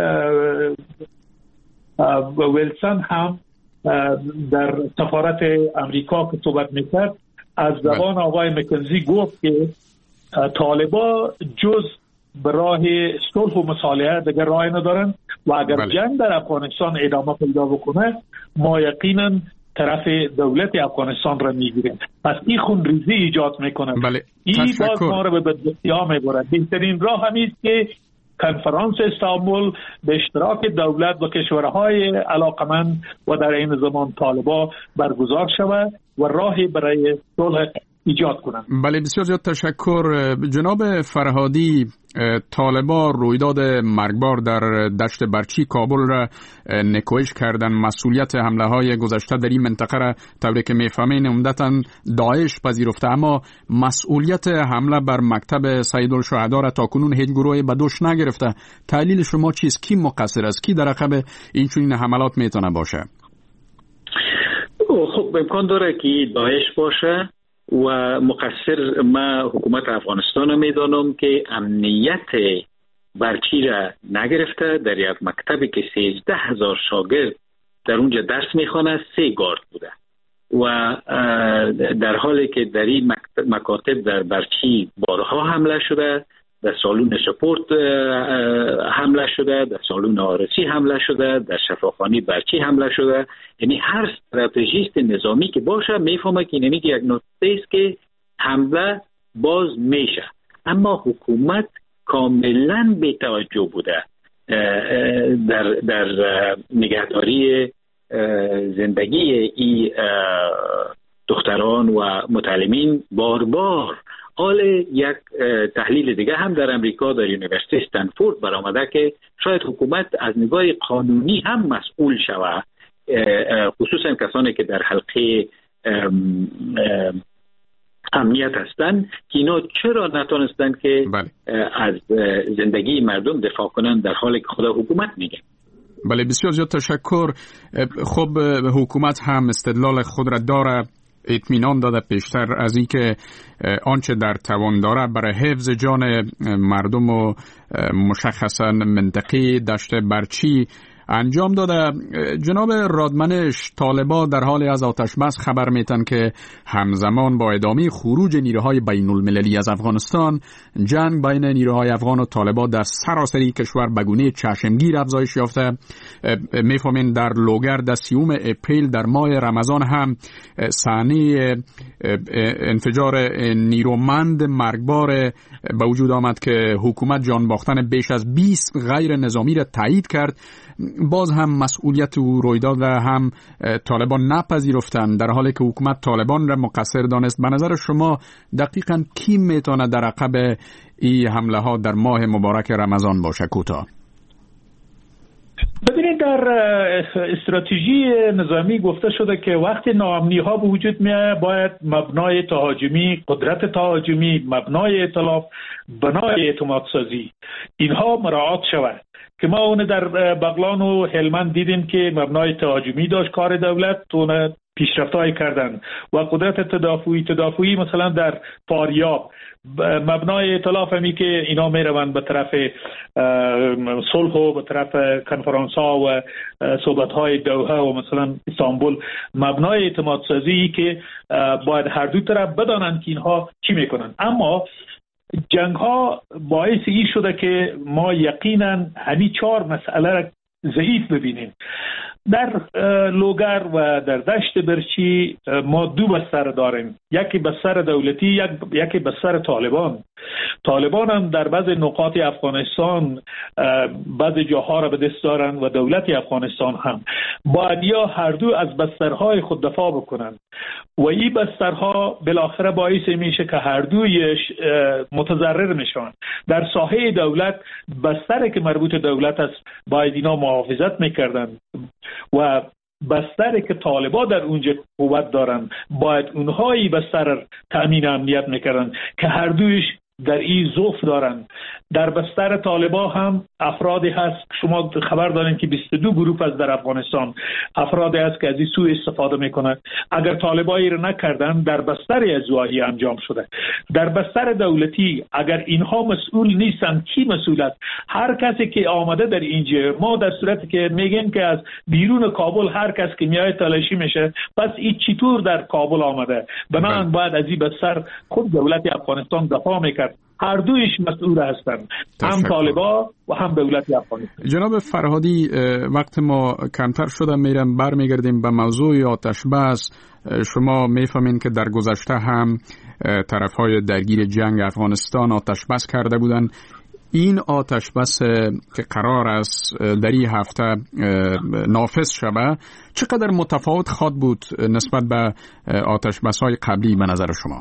ویلسون هم در سفارت امریکا که صحبت میکرد از زبان آقای مکنزی گفت که طالبان جز به راه صلح و مصالحه دیگر راه ندارن و اگر بله. جنگ در افغانستان ادامه پیدا بکنه ما یقینا طرف دولت افغانستان را میگیریم. پس این خونریزی ایجاد میکنه. بله. این باز ما را به بدبختی ها میبره. بهترین راه همیست که کنفرانس استانبول به اشتراک دولت و کشورهای علاقمند و در این زمان طالبان برگزار شود و راهی برای صلح ایجاد کنند. بله بسیار زیاد تشکر. جناب فرهادی، طالبان رویداد مرگبار در دشت برچی کابل را نکوهش کردن. مسئولیت حمله های گذشته در این منطقه را طوری که میفهمین عمدتاً داعش پذیرفته، اما مسئولیت حمله بر مکتب سیدالشهدا را تاکنون هیچ گروهی به دوش نگرفته. تحلیل شما چیست؟ کی مقصر است؟ کی در عقب این چنین حملات میتونه باشه؟ خب امکان داره که داعش باشه و مقصر ما حکومت افغانستان میدانم که امنیت برچی را نگرفته. در یک مکتبی که سیزده هزار شاگرد در اونجا درس میخوانه سه گارد بوده و در حالی که در این مکاتب در برچی بارها حمله شده، در سالون سپورت حمله شده، در سالون آرسی حمله شده، در شفاخانه برچی حمله شده. یعنی هر استراتژیست نظامی که باشه میفهمه که اینمی یک نقطه است که حمله باز میشه، اما حکومت کاملا بی توجه بوده در در نگهداری زندگی این دختران و متعلمین. بار بار حال یک تحلیل دیگه هم در امریکا در یونیورسیتی استنفورد برآمده که شاید حکومت از نگاه قانونی هم مسئول شود، خصوصا کسانی که در حلقه امنیت هستند که اینا چرا نتونستند که بله. از زندگی مردم دفاع کنند در حالی که خود حکومت میگه. بله بسیار زیاد تشکر. خب حکومت هم استدلال خود را داره، اطمینان داده پیشتر از این که آنچه در توان داره برای حفظ جان مردم و مشخصا منطقه دشت برچی انجام داده. جناب رادمنش، طالبان در حال از آتش بس خبر میتن که همزمان با ادامه خروج نیروهای بین المللی از افغانستان، جنگ بین نیروهای افغان و طالبان در سراسری کشور به گونه چشمگیر افزایش یافته. میفهمین در لوگر در سیوم اپریل در ماه رمضان هم صحنه انفجار نیرومند مرگبار به وجود آمد که حکومت جان باختن بیش از بیست غیر نظامی را تایید کرد. باز هم مسئولیت او رویداد هم طالبان نپذیرفتند در حالی که حکومت طالبان را مقصر دانست. به نظر شما دقیقاً کی میتونه در عقب این حمله ها در ماه مبارک رمضان باشه؟ کوتاه. ببینید در استراتژی نظامی گفته شده که وقتی ناامنی ها به وجود میاد باید مبنای تهاجمی، قدرت تهاجمی، مبنای ائتلاف، بنای اعتماد سازی اینها مراعات شود که ما اون در بغلان و هلمند دیدیم که مبنای تهاجمی داشت کار دولت، اون پیشرفت‌های کردن و قدرت تدافعی تدافعی مثلا در فاریاب مبنای ائتلاف همی که اینا میروند به طرف صلح و به طرف کنفرانس ها و صحبت های دوحه و مثلا استانبول، مبنای اعتماد سازی که باید هر دو طرف بدانند که اینها چی میکنن. اما جنگ ها باعث این شده که ما یقینا همین چهار مسئله ضعیف ببینیم. در لوگر و در دشت برچی ما دو بستر داریم، یکی بستر دولتی، یک یکی بستر طالبان. طالبان هم در بعض نقاط افغانستان بعض جاها را به دست دارن و دولت افغانستان هم باید یا هر دو از بسترهای خود دفاع بکنن و این بسترها بالاخره باعث میشه که هر دویش متضرر میشن. در ساحه دولت بستری که مربوط دولت است باید اینا محافظت میکردن و بستری که طالبا در اونجا قوت دارن باید اونهایی بستر تأمین امنیت میکردن که هر دویش در این ضعف دارن. در بستر طالبا هم افرادی هست، شما خبر دارین که بیست و دو گروه از در افغانستان افرادی هست که از این سوء استفاده میکنن. اگر طالبایی رو نکردن در بستر ازواهی انجام شده. در بستر دولتی اگر اینها مسئول نیستن کی مسئول است؟ هر کسی که آمده در اینجا، ما در صورتی که میگیم که از بیرون کابل هر کس که میاد تلاشی میشه، پس این چطور در کابل آمده؟ بنابراین باید از این بستر خود دولت افغانستان دفاع میکرد. هر دویش مسئول هستند، هم طالبا و هم دولت افغانستان. جناب فرهادی، وقت ما کمتر شده، میرم برمیگردیم به موضوع آتش بس. شما میفهمین که در گذشته هم طرفهای درگیر جنگ افغانستان آتش بس کرده بودند. این آتش بس که قرار است در این هفته نافذ شود چقدر متفاوت خواد بود نسبت به آتش بس های قبلی به نظر شما؟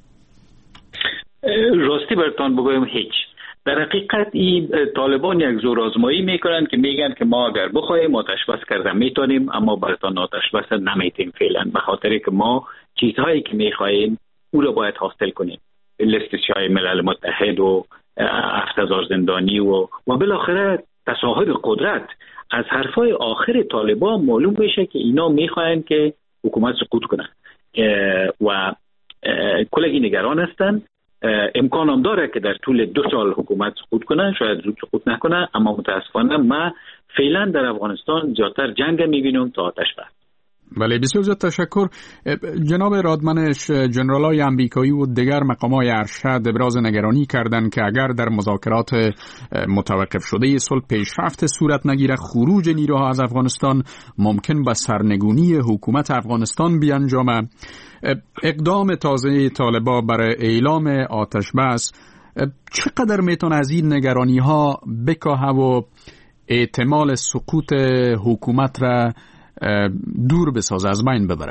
راستی برتان بگویم هیچ. در حقیقت این طالبان یک زور آزمایی میکنن که میگن که ما اگر بخوایم آتش بس کردن میتونیم، اما برتان آتش بس نمیتیم فعلا، به خاطر که ما چیزهایی که میخوایم او را باید حاصل کنیم. لیست شای ملل متحد و هفت هزار زندانی و و بالاخره تصاحب قدرت. از حرفای آخر طالبان معلوم بشه که اینا میخواین که حکومت سقوط کنه و کلگی نگران هستن. امکان هم داره که در طول دو سال حکومت سقوط کنه، شاید زود سقوط نکنه، اما متاسفانه ما فعلا در افغانستان زیادتر جنگ میبینم تا آتش بس. بله، بسیار زیاد تشکر. جناب رادمنش، جنرالای امریکایی و دیگر مقامای ارشد ابراز نگرانی کردند که اگر در مذاکرات متوقف شده صلح پیشرفت صورت نگیره، خروج نیروها از افغانستان ممکن به سرنگونی حکومت افغانستان بیانجامه. اقدام تازه طالبا برای اعلام آتش بس چقدر میتونه از این نگرانی ها بکاهه و احتمال سقوط حکومت را دور بسازه، از بین ببره؟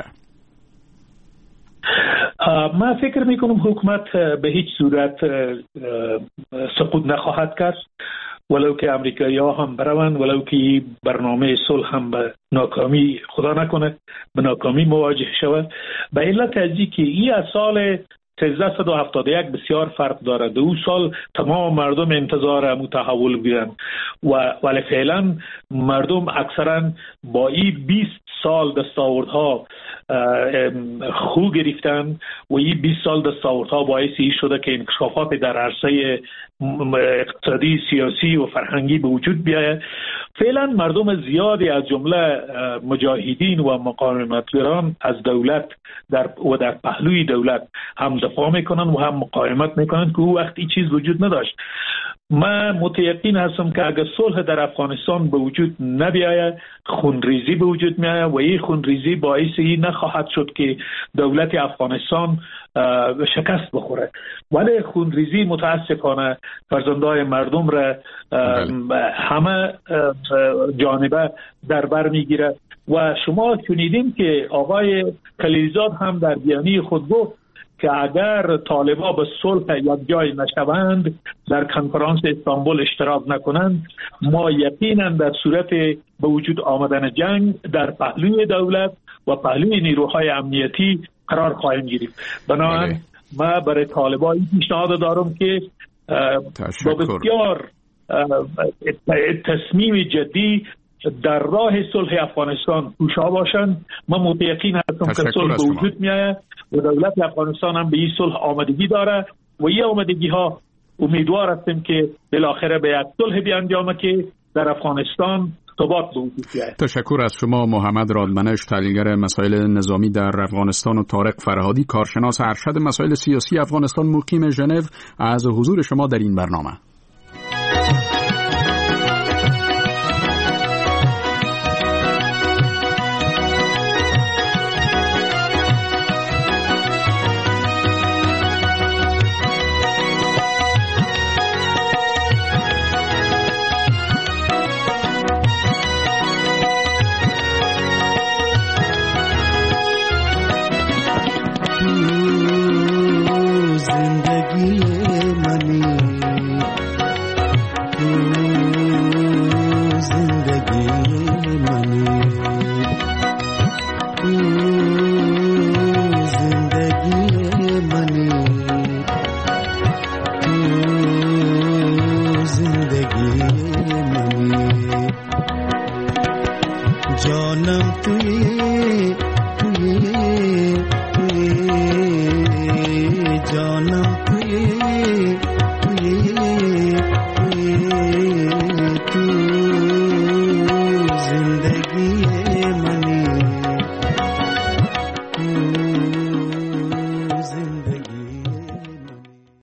من فکر میکنم حکومت به هیچ صورت سقوط نخواهد کرد، ولو که امریکایی ها هم بروند، ولو که برنامه صلح هم به ناکامی، خدا نکنه به ناکامی مواجه شود. به علت ازی که این از سال سیزده هفتاد و یک بسیار فرق داره. دو سال تمام مردم انتظار امو تحول بیرن و ولی فعلا مردم اکثرا با این بیست سال دستاوردها خو گرفتن و این بیست سال دستاوردها باعث این شده که انکشافات در عرصه اقتصادی، سیاسی و فرهنگی به وجود بیاید. فعلا مردم زیادی از جمله مجاهدین و مقاومتگران از دولت در و در پهلوی دولت هم دفاع میکنن و هم مقاومت میکنن که او وقت این چیز وجود نداشت. من متیقن هستم که اگر صلح در افغانستان به وجود نبیاید، خونریزی به وجود میاید و این خونریزی باعث این نخواهد شد که دولت افغانستان شکست بخوره، ولی خونریزی متاسفانه فرزندای مردم را همه جانبه در بر میگیره و شما شنیدیم که آقای خلیلزاد هم در بیانیه خود گفت که اگر طالبا به صلح یک جای نشوند، در کنفرانس استانبول اشتراک نکنند، ما یقینا در صورت به وجود آمدن جنگ در پهلوی دولت و پهلوی نیروهای امنیتی قرار خواهیم گرفت. بنابراین ما برای طالبا این پیشنهاد دارم که با بسیار تصمیم جدی در راه صلح افغانستان کوشا باشند. من متأکد هستم که صلح به وجود میآید و دولت افغانستان هم به این صلح آمادگی داره و این آمادگی ها امیدوار هستیم که بالاخره به یک صلح بیانجامه که در افغانستان ثبات به وجود بیاید. تشکر از شما محمد رادمنش، تحلیلگر مسائل نظامی در افغانستان، و طارق فرهادی، کارشناس ارشد مسائل سیاسی افغانستان مقیم ژنو، از حضور شما در این برنامه. जानम तुए